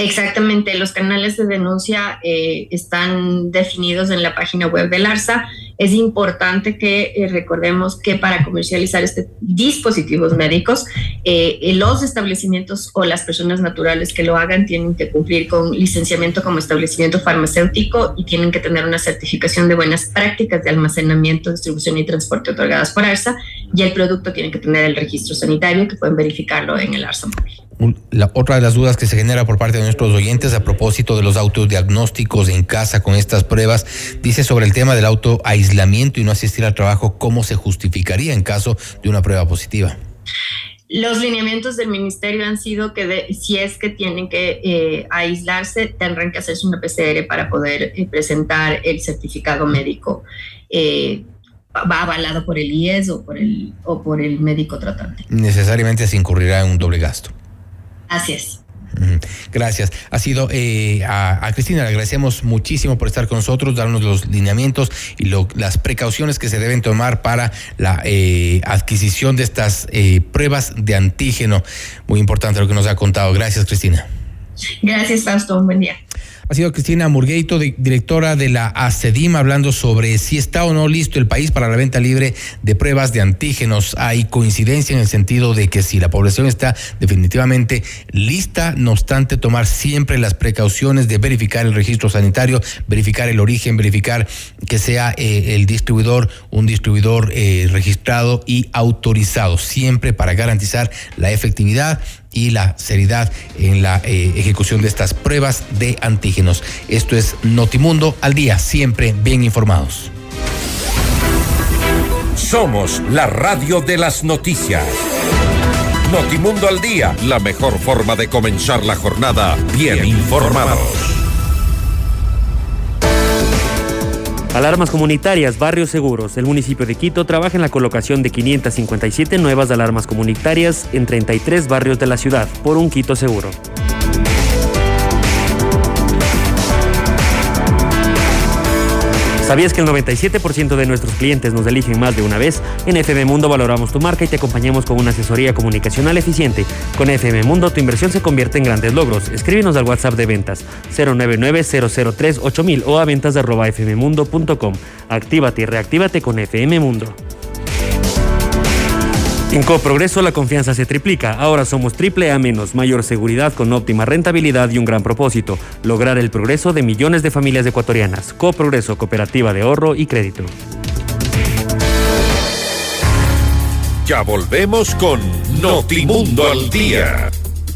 Exactamente, los canales de denuncia están definidos en la página web del ARSA. Es importante que recordemos que para comercializar dispositivos médicos, los establecimientos o las personas naturales que lo hagan tienen que cumplir con licenciamiento como establecimiento farmacéutico y tienen que tener una certificación de buenas prácticas de almacenamiento, distribución y transporte otorgadas por ARSA, y el producto tiene que tener el registro sanitario, que pueden verificarlo en el ARSA móvil. Otra de las dudas que se genera por parte de nuestros oyentes a propósito de los autodiagnósticos en casa con estas pruebas, dice sobre el tema del autoaislamiento y no asistir al trabajo, ¿cómo se justificaría en caso de una prueba positiva? Los lineamientos del ministerio han sido que si es que tienen que aislarse, tendrán que hacerse una PCR para poder presentar el certificado médico. Va avalado por el IES o por el médico tratante. Necesariamente se incurrirá en un doble gasto. Así es. Gracias. Ha sido a Cristina, le agradecemos muchísimo por estar con nosotros, darnos los lineamientos y las precauciones que se deben tomar para la adquisición de estas pruebas de antígeno. Muy importante lo que nos ha contado. Gracias, Cristina. Gracias, Fausto. Un buen día. Ha sido Cristina Murgueito, directora de la ACEDIM, hablando sobre si está o no listo el país para la venta libre de pruebas de antígenos. Hay coincidencia en el sentido de que si la población está definitivamente lista, no obstante, tomar siempre las precauciones de verificar el registro sanitario, verificar el origen, verificar que sea el distribuidor, un distribuidor registrado y autorizado, siempre para garantizar la efectividad y la seriedad en la ejecución de estas pruebas de antígenos. Esto es Notimundo al día, siempre bien informados. Somos la radio de las noticias. Notimundo al día, la mejor forma de comenzar la jornada bien informados. Alarmas comunitarias, barrios seguros. El municipio de Quito trabaja en la colocación de 557 nuevas alarmas comunitarias en 33 barrios de la ciudad, por un Quito seguro. ¿Sabías que el 97% de nuestros clientes nos eligen más de una vez? En FM Mundo valoramos tu marca y te acompañamos con una asesoría comunicacional eficiente. Con FM Mundo tu inversión se convierte en grandes logros. Escríbenos al WhatsApp de ventas 099-003-8000 o a ventas@fmmundo.com. Actívate y reactívate con FM Mundo. En Coprogreso la confianza se triplica. Ahora somos AAA-, mayor seguridad con óptima rentabilidad y un gran propósito: lograr el progreso de millones de familias ecuatorianas. Coprogreso, cooperativa de ahorro y crédito. Ya volvemos con Notimundo al día.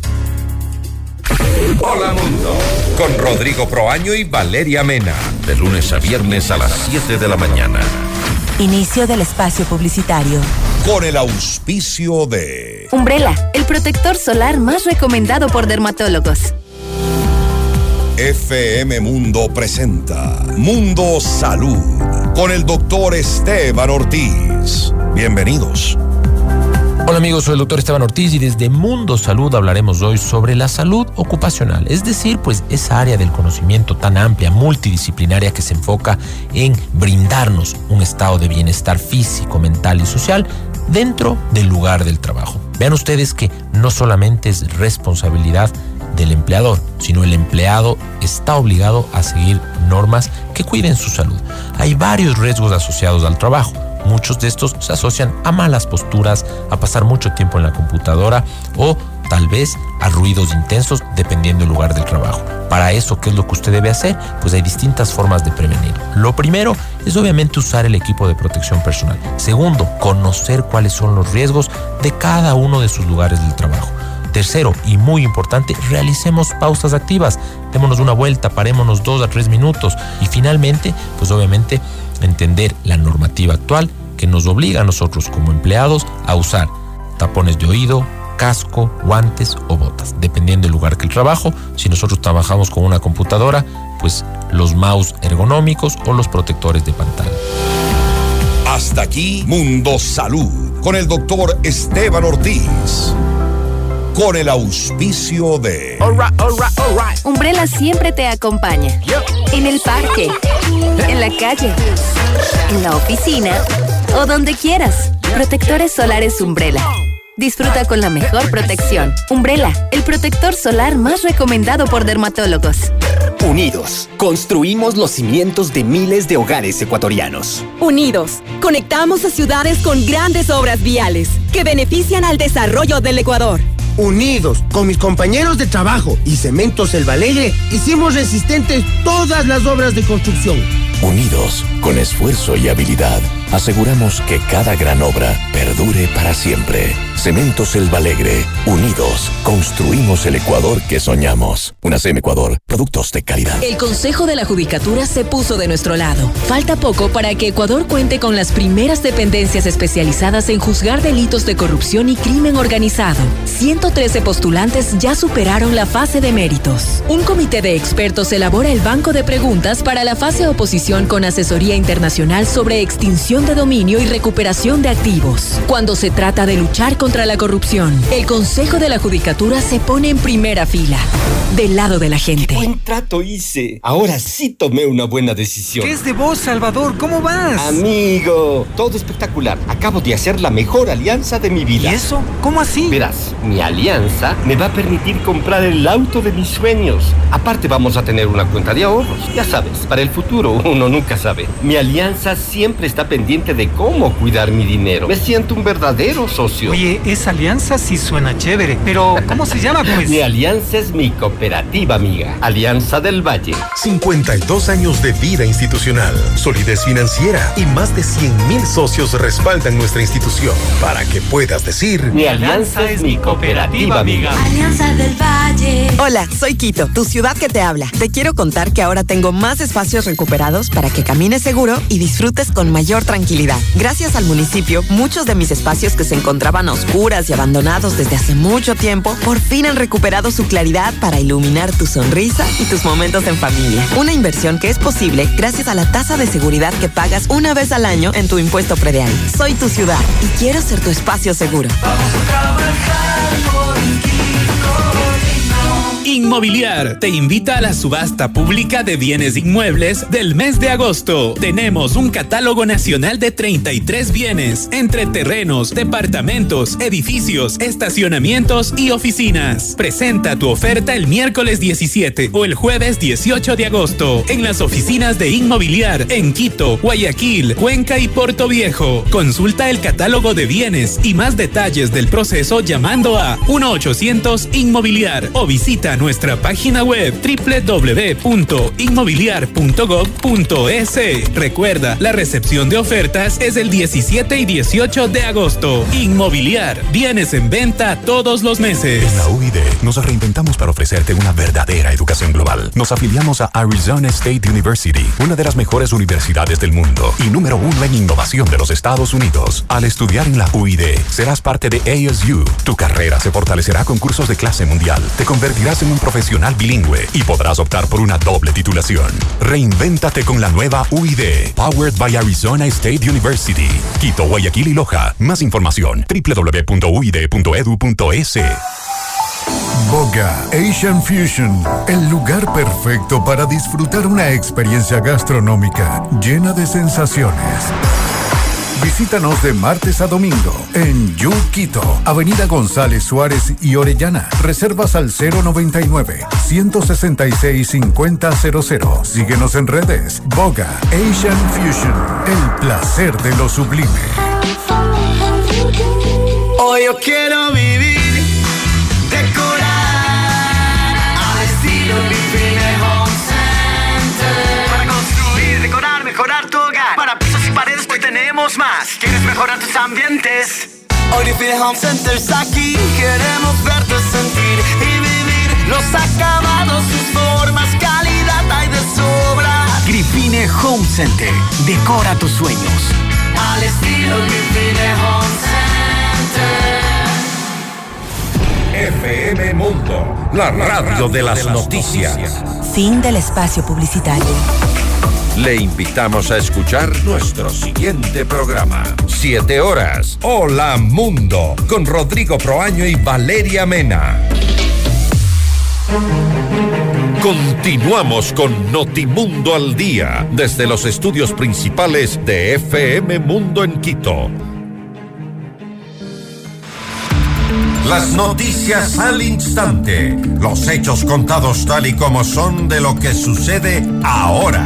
Hola Mundo, con Rodrigo Proaño y Valeria Mena, de lunes a viernes a las 7 de la mañana. Inicio del espacio publicitario. Con el auspicio de Umbrella, el protector solar más recomendado por dermatólogos. FM Mundo presenta Mundo Salud con el doctor Esteban Ortiz. Bienvenidos. Hola amigos, soy el doctor Esteban Ortiz y desde Mundo Salud hablaremos hoy sobre la salud ocupacional, es decir, pues esa área del conocimiento tan amplia, multidisciplinaria que se enfoca en brindarnos un estado de bienestar físico, mental y social dentro del lugar del trabajo. Vean ustedes que no solamente es responsabilidad del empleador, sino el empleado está obligado a seguir normas que cuiden su salud. Hay varios riesgos asociados al trabajo. Muchos de estos se asocian a malas posturas, a pasar mucho tiempo en la computadora o tal vez a ruidos intensos dependiendo del lugar del trabajo. Para eso, ¿qué es lo que usted debe hacer? Pues hay distintas formas de prevenir. Lo primero es obviamente usar el equipo de protección personal. Segundo, conocer cuáles son los riesgos de cada uno de sus lugares del trabajo. Tercero, y muy importante, realicemos pausas activas. Démonos una vuelta, parémonos 2 a 3 minutos. Y finalmente, pues obviamente, entender la normativa actual que nos obliga a nosotros como empleados a usar tapones de oído, casco, guantes o botas, dependiendo del lugar que el trabajo. Si nosotros trabajamos con una computadora, pues los mouse ergonómicos o los protectores de pantalla. Hasta aquí Mundo Salud con el doctor Esteban Ortiz. Con el auspicio de All right. Umbrella siempre te acompaña. En el parque, en la calle, en la oficina o donde quieras. Protectores solares Umbrella. Disfruta con la mejor protección. Umbrella, el protector solar más recomendado por dermatólogos. Unidos, construimos los cimientos de miles de hogares ecuatorianos. Unidos, conectamos a ciudades con grandes obras viales que benefician al desarrollo del Ecuador. Unidos, con mis compañeros de trabajo y Cementos El Alegre, hicimos resistentes todas las obras de construcción. Unidos, con esfuerzo y habilidad, aseguramos que cada gran obra perdure para siempre. Cementos El Alegre, unidos, construimos el Ecuador que soñamos. UNACEM Ecuador, productos de calidad. El Consejo de la Judicatura se puso de nuestro lado. Falta poco para que Ecuador cuente con las primeras dependencias especializadas en juzgar delitos de corrupción y crimen organizado. 113 postulantes ya superaron la fase de méritos. Un comité de expertos elabora el banco de preguntas para la fase oposición con asesoría internacional sobre extinción de dominio y recuperación de activos. Cuando se trata de luchar contra la corrupción, el Consejo de la Judicatura se pone en primera fila, del lado de la gente. ¡Qué buen trato hice! Ahora sí tomé una buena decisión. ¿Qué es de vos, Salvador? ¿Cómo vas? Amigo, todo espectacular. Acabo de hacer la mejor alianza de mi vida. ¿Y eso? ¿Cómo así? Verás, mi alianza me va a permitir comprar el auto de mis sueños. Aparte vamos a tener una cuenta de ahorros. Ya sabes, para el futuro uno nunca sabe. Mi alianza siempre está pendiente de cómo cuidar mi dinero. Me siento un verdadero socio. Oye, esa alianza sí suena chévere, pero ¿cómo se llama, pues? Mi alianza es mi cooperativa, amiga. Alianza del Valle. 52 años de vida institucional, solidez financiera y más de 100,000 socios respaldan nuestra institución para que puedas decir: mi alianza es mi cooperativa, amiga. Alianza del Valle. Hola, soy Quito, tu ciudad que te habla. Te quiero contar que ahora tengo más espacios recuperados para que camines seguro y disfrutes con mayor tranquilidad. Gracias al municipio, muchos de mis espacios que se encontraban a oscuras y abandonados desde hace mucho tiempo, por fin han recuperado su claridad para iluminar tu sonrisa y tus momentos en familia. Una inversión que es posible gracias a la tasa de seguridad que pagas una vez al año en tu impuesto predial. Soy tu ciudad y quiero ser tu espacio seguro. Inmobiliar te invita a la subasta pública de bienes inmuebles del mes de agosto. Tenemos un catálogo nacional de 33 bienes, entre terrenos, departamentos, edificios, estacionamientos y oficinas. Presenta tu oferta el miércoles 17 o el jueves 18 de agosto en las oficinas de Inmobiliar en Quito, Guayaquil, Cuenca y Puerto Viejo. Consulta el catálogo de bienes y más detalles del proceso llamando a 1-800-INMOBILIAR o visita nuestra página web www.inmobiliar.gov.es. Recuerda, la recepción de ofertas es el 17 y 18 de agosto. Inmobiliar, bienes en venta todos los meses. En la UID nos reinventamos para ofrecerte una verdadera educación global. Nos afiliamos a Arizona State University, una de las mejores universidades del mundo y número 1 en innovación de los Estados Unidos. Al estudiar en la UID, serás parte de ASU. Tu carrera se fortalecerá con cursos de clase mundial. Te convertirás en un profesional bilingüe y podrás optar por una doble titulación. Reinvéntate con la nueva UID, powered by Arizona State University. Quito, Guayaquil y Loja. Más información, www.uid.edu.es. Boga Asian Fusion, el lugar perfecto para disfrutar una experiencia gastronómica llena de sensaciones. Visítanos de martes a domingo en You Quito, Avenida González Suárez y Orellana. Reservas al 099-166-5000. Síguenos en redes. Boga Asian Fusion, el placer de lo sublime. Hoy yo quiero vivir, decorar al estilo Gripine Home Center. Para construir, decorar, mejorar tu hogar. Para pisos y paredes hoy tenemos más. ¿Quieres mejorar tus ambientes? Hoy Gripine Home Center está aquí. Queremos verte sentir y vivir los acabados, sus formas, calidad hay de sobra. Gripine Home Center, decora tus sueños. Al estilo Gripine Home Center. FM Mundo, la radio de las noticias. Fin del espacio publicitario. Le invitamos a escuchar nuestro siguiente programa. 7 horas. Hola Mundo, con Rodrigo Proaño y Valeria Mena. Continuamos con Notimundo al Día, desde los estudios principales de FM Mundo en Quito. Las noticias al instante. Los hechos contados tal y como son de lo que sucede ahora.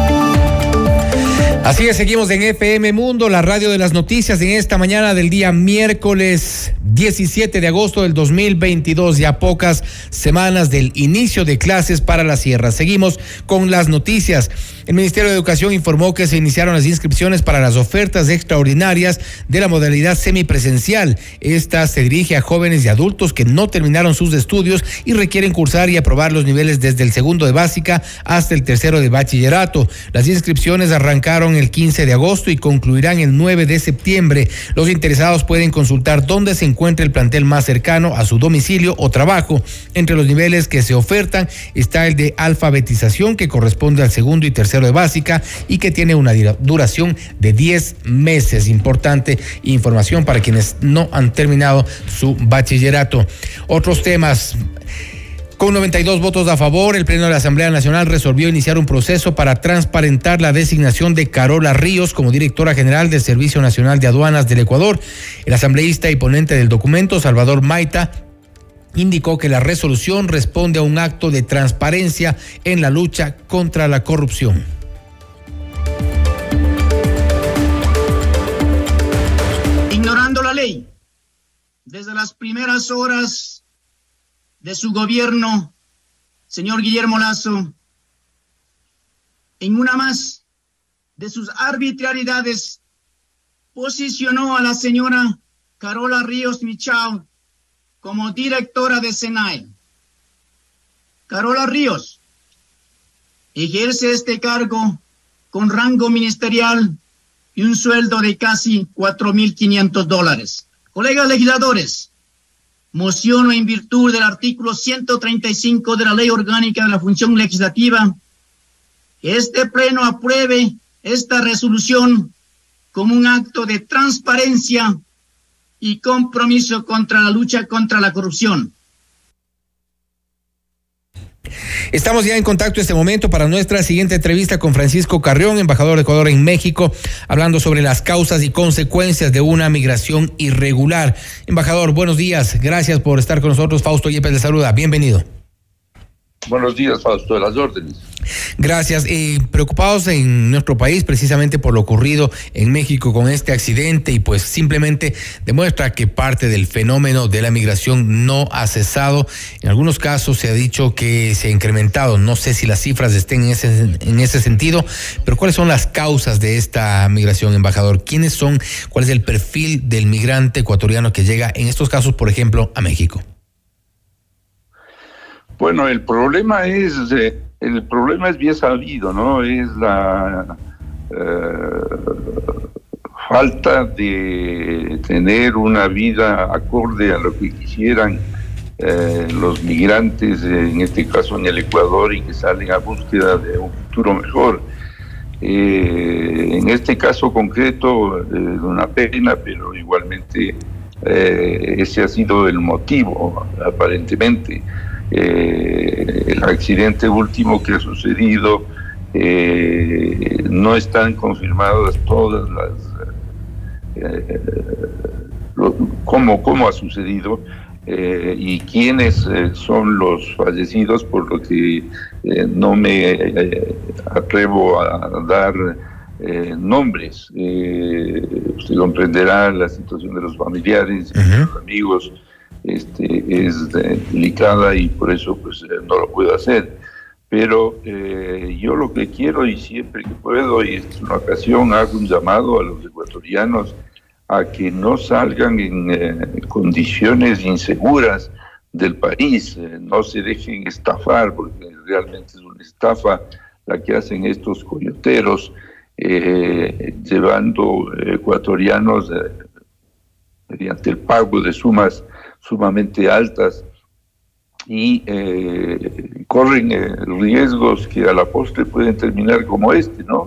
Así es, seguimos en FM Mundo, la radio de las noticias, en esta mañana del día miércoles 17 de agosto del 2022, ya pocas semanas del inicio de clases para la sierra. Seguimos con las noticias. El Ministerio de Educación informó que se iniciaron las inscripciones para las ofertas extraordinarias de la modalidad semipresencial. Esta se dirige a jóvenes y adultos que no terminaron sus estudios y requieren cursar y aprobar los niveles desde el segundo de básica hasta el tercero de bachillerato. Las inscripciones arrancaron el 15 de agosto y concluirán el 9 de septiembre. Los interesados pueden consultar dónde se encuentra el plantel más cercano a su domicilio o trabajo. Entre los niveles que se ofertan está el de alfabetización, que corresponde al segundo y tercero de básica y que tiene una duración de 10 meses. Importante información para quienes no han terminado su bachillerato. Otros temas. Con 92 votos a favor, el Pleno de la Asamblea Nacional resolvió iniciar un proceso para transparentar la designación de Carola Ríos como directora general del Servicio Nacional de Aduanas del Ecuador. El asambleísta y ponente del documento, Salvador Maita, indicó que la resolución responde a un acto de transparencia en la lucha contra la corrupción. Ignorando la ley, desde las primeras horas de su gobierno, señor Guillermo Lasso, en una más de sus arbitrariedades, posicionó a la señora Carola Ríos Michau como directora de SENAE. Carola Ríos ejerce este cargo con rango ministerial y un sueldo de casi $4,500. Colegas legisladores, mociono en virtud del artículo 135 de la Ley Orgánica de la Función Legislativa que este Pleno apruebe esta resolución como un acto de transparencia y compromiso contra la lucha contra la corrupción. Estamos ya en contacto en este momento para nuestra siguiente entrevista con Francisco Carrión, embajador de Ecuador en México, hablando sobre las causas y consecuencias de una migración irregular. Embajador, buenos días. Gracias por estar con nosotros. Fausto Yepes le saluda. Bienvenido. Buenos días, Fausto, de las órdenes. Gracias. Preocupados en nuestro país precisamente por lo ocurrido en México con este accidente, y pues simplemente demuestra que parte del fenómeno de la migración no ha cesado. En algunos casos se ha dicho que se ha incrementado. No sé si las cifras estén en ese sentido, pero ¿cuáles son las causas de esta migración, embajador? ¿Quiénes son? ¿Cuál es el perfil del migrante ecuatoriano que llega en estos casos, por ejemplo, a México? Bueno, el problema es bien sabido, ¿no? Es la falta de tener una vida acorde a lo que quisieran los migrantes, en este caso en el Ecuador, y que salen a búsqueda de un futuro mejor. En este caso concreto es una pena, pero igualmente ese ha sido el motivo, aparentemente. El accidente último que ha sucedido, no están confirmadas todas las cómo ha sucedido y quiénes son los fallecidos, por lo que no me atrevo a dar nombres. Usted comprenderá la situación de los familiares, de los amigos. Es delicada y por eso pues no lo puedo hacer, pero yo lo que quiero, y siempre que puedo, y es una ocasión, hago un llamado a los ecuatorianos a que no salgan en condiciones inseguras del país, no se dejen estafar, porque realmente es una estafa la que hacen estos coyoteros, llevando ecuatorianos mediante el pago de sumas sumamente altas, y corren riesgos que a la postre pueden terminar como este, ¿no?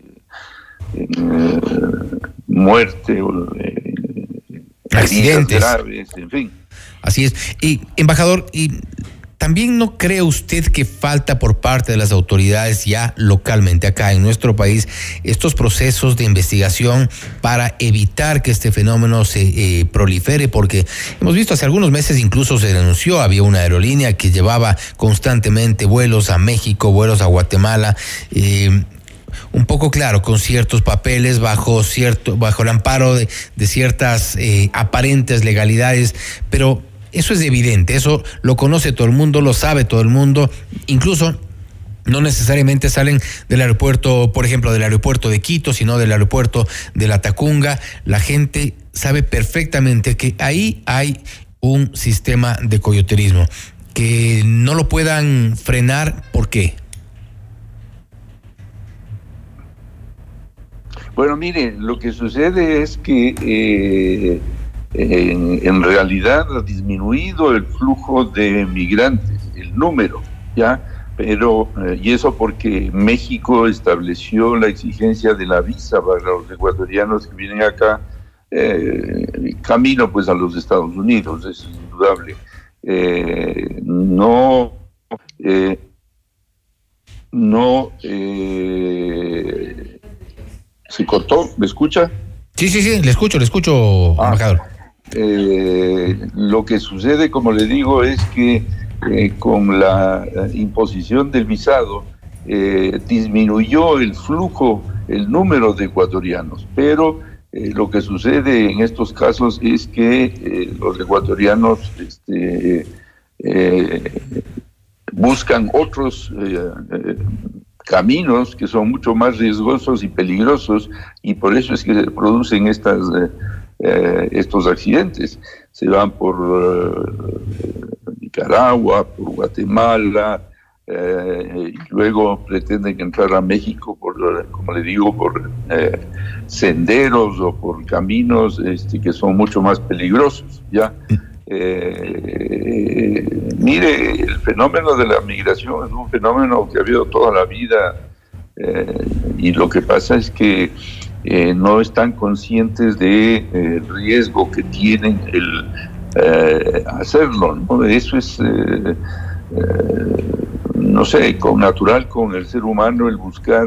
Muerte o accidentes graves, en fin. Así es. Y embajador, y ¿también no cree usted que falta por parte de las autoridades ya localmente acá en nuestro país estos procesos de investigación para evitar que este fenómeno se prolifere? Porque hemos visto hace algunos meses incluso se denunció, había una aerolínea que llevaba constantemente vuelos a México, vuelos a Guatemala, un poco claro, con ciertos papeles bajo el amparo de ciertas aparentes legalidades, pero eso es evidente, eso lo conoce todo el mundo, lo sabe todo el mundo, incluso no necesariamente salen del aeropuerto, por ejemplo, del aeropuerto de Quito, sino del aeropuerto de La Tacunga. La gente sabe perfectamente que ahí hay un sistema de coyoterismo. Que no lo puedan frenar, ¿por qué? Bueno, mire, lo que sucede es que en realidad ha disminuido el flujo de migrantes, el número, ¿ya? Pero, y eso porque México estableció la exigencia de la visa para los ecuatorianos que vienen acá, camino pues a los Estados Unidos, es indudable. ¿Se cortó? ¿Me escucha? Sí, le escucho, embajador. Lo que sucede, como le digo, es que con la imposición del visado disminuyó el flujo, el número de ecuatorianos, pero lo que sucede en estos casos es que los ecuatorianos buscan otros caminos que son mucho más riesgosos y peligrosos, y por eso es que se producen estos accidentes. Se van por Nicaragua, por Guatemala, y luego pretenden entrar a México por, como le digo, por senderos o por caminos que son mucho más peligrosos, ¿ya? Mire, el fenómeno de la migración es un fenómeno que ha habido toda la vida, y lo que pasa es que no están conscientes de riesgo que tienen el hacerlo, ¿no? Eso es, no sé, natural con el ser humano el buscar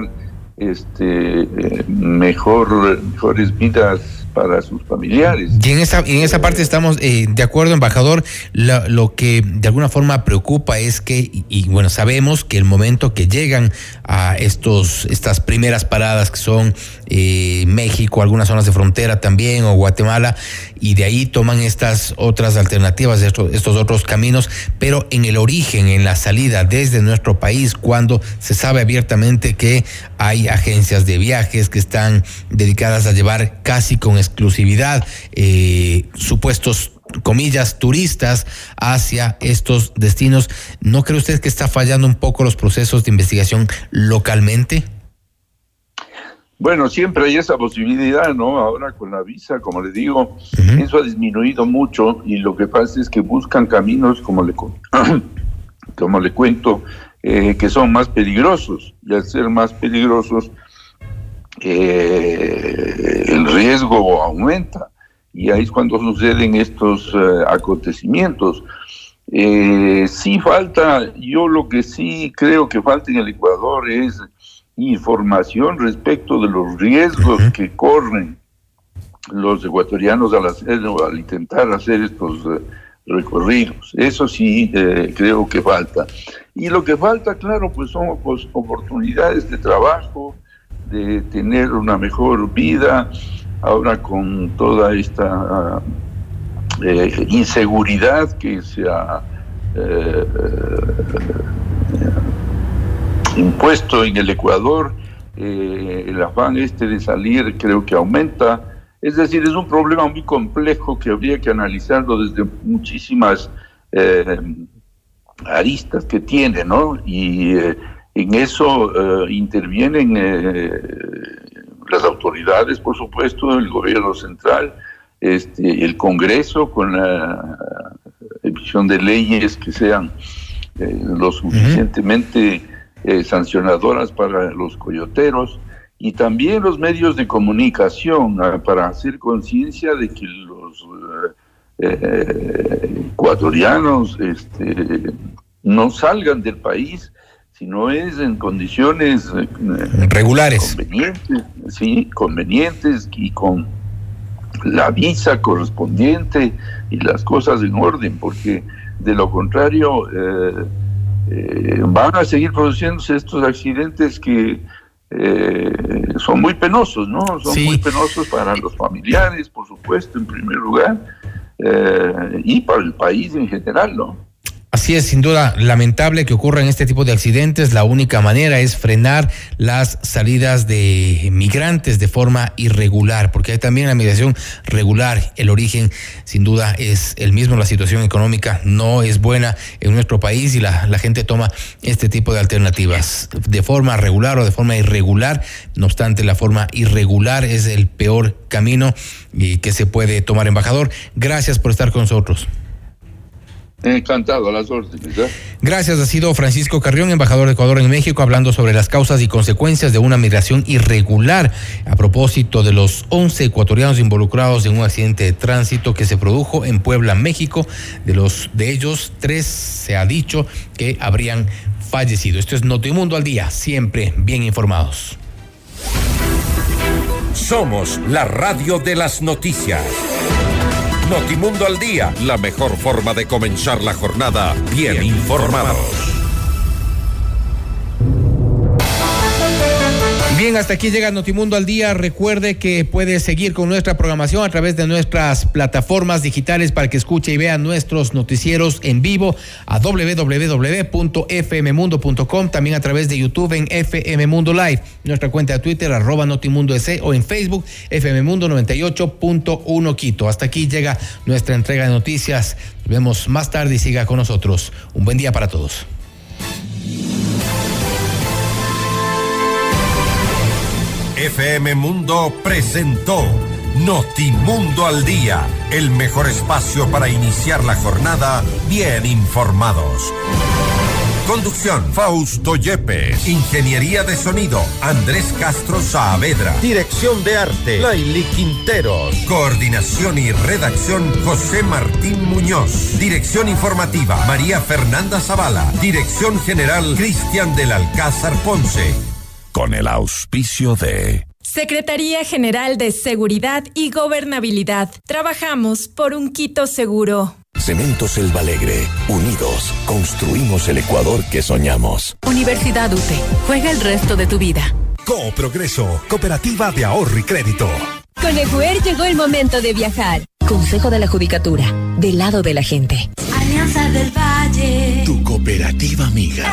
mejores vidas para sus familiares. Y en esa parte estamos de acuerdo, embajador. Lo que de alguna forma preocupa es que, y bueno, sabemos que el momento que llegan a estas primeras paradas que son México, algunas zonas de frontera también, o Guatemala, y de ahí toman estas otras alternativas, estos otros caminos, pero en el origen, en la salida desde nuestro país, cuando se sabe abiertamente que hay agencias de viajes que están dedicadas a llevar casi con exclusividad supuestos, comillas, turistas hacia estos destinos, ¿no cree usted que está fallando un poco los procesos de investigación localmente? Bueno, siempre hay esa posibilidad, ¿no? Ahora con la visa, como le digo, eso ha disminuido mucho, y lo que pasa es que buscan caminos, como le cuento, que son más peligrosos, y al ser más peligrosos, el riesgo aumenta, y ahí es cuando suceden estos acontecimientos. Sí falta, yo lo que sí creo que falta en el Ecuador es información respecto de los riesgos que corren los ecuatorianos al intentar hacer estos recorridos. Eso sí creo que falta. Y lo que falta, claro, pues son oportunidades de trabajo, de tener una mejor vida, ahora con toda esta inseguridad que se ha impuesto en el Ecuador, el afán de salir creo que aumenta. Es decir, es un problema muy complejo que habría que analizarlo desde muchísimas aristas que tiene, ¿no? Y en eso intervienen las autoridades, por supuesto, el gobierno central, el Congreso, con la emisión de leyes que sean lo suficientemente sancionadoras para los coyoteros, y también los medios de comunicación para hacer conciencia de que los ecuatorianos no salgan del país si no es en condiciones regulares, convenientes y con la visa correspondiente y las cosas en orden, porque de lo contrario van a seguir produciéndose estos accidentes que son muy penosos, ¿no? Son muy penosos para los familiares, por supuesto, en primer lugar, y para el país en general, ¿no? Así es, sin duda, lamentable que ocurran este tipo de accidentes. La única manera es frenar las salidas de migrantes de forma irregular, porque hay también la migración regular. El origen, sin duda, es el mismo. La situación económica no es buena en nuestro país y la gente toma este tipo de alternativas de forma regular o de forma irregular. No obstante, la forma irregular es el peor camino que se puede tomar. Embajador, gracias por estar con nosotros. Encantado, a las órdenes. Gracias, ha sido Francisco Carrión, embajador de Ecuador en México, hablando sobre las causas y consecuencias de una migración irregular a propósito de los 11 ecuatorianos involucrados en un accidente de tránsito que se produjo en Puebla, México. De ellos, 3 se ha dicho que habrían fallecido. Esto es Notimundo al Día, siempre bien informados. Somos la radio de las noticias. Notimundo al Día, la mejor forma de comenzar la jornada bien informados. Bien, hasta aquí llega Notimundo al Día. Recuerde que puede seguir con nuestra programación a través de nuestras plataformas digitales para que escuche y vea nuestros noticieros en vivo a www.fmmundo.com, también a través de YouTube en FM Mundo Live, nuestra cuenta de Twitter @NotimundoEC o en Facebook FM Mundo 98.1 Quito. Hasta aquí llega nuestra entrega de noticias. Nos vemos más tarde y siga con nosotros. Un buen día para todos. FM Mundo presentó Notimundo al Día, el mejor espacio para iniciar la jornada bien informados. Conducción, Fausto Yepes. Ingeniería de sonido, Andrés Castro Saavedra. Dirección de arte, Laili Quinteros. Coordinación y redacción, José Martín Muñoz. Dirección informativa, María Fernanda Zavala. Dirección general, Cristian del Alcázar Ponce. Con el auspicio de Secretaría General de Seguridad y Gobernabilidad. Trabajamos por un Quito seguro. Cementos El Alegre. Unidos, construimos el Ecuador que soñamos. Universidad UTE. Juega el resto de tu vida. Coprogreso, Cooperativa de Ahorro y Crédito. Con Ecuer llegó el momento de viajar. Consejo de la Judicatura. Del lado de la gente. Alianza del Valle. Tu cooperativa amiga.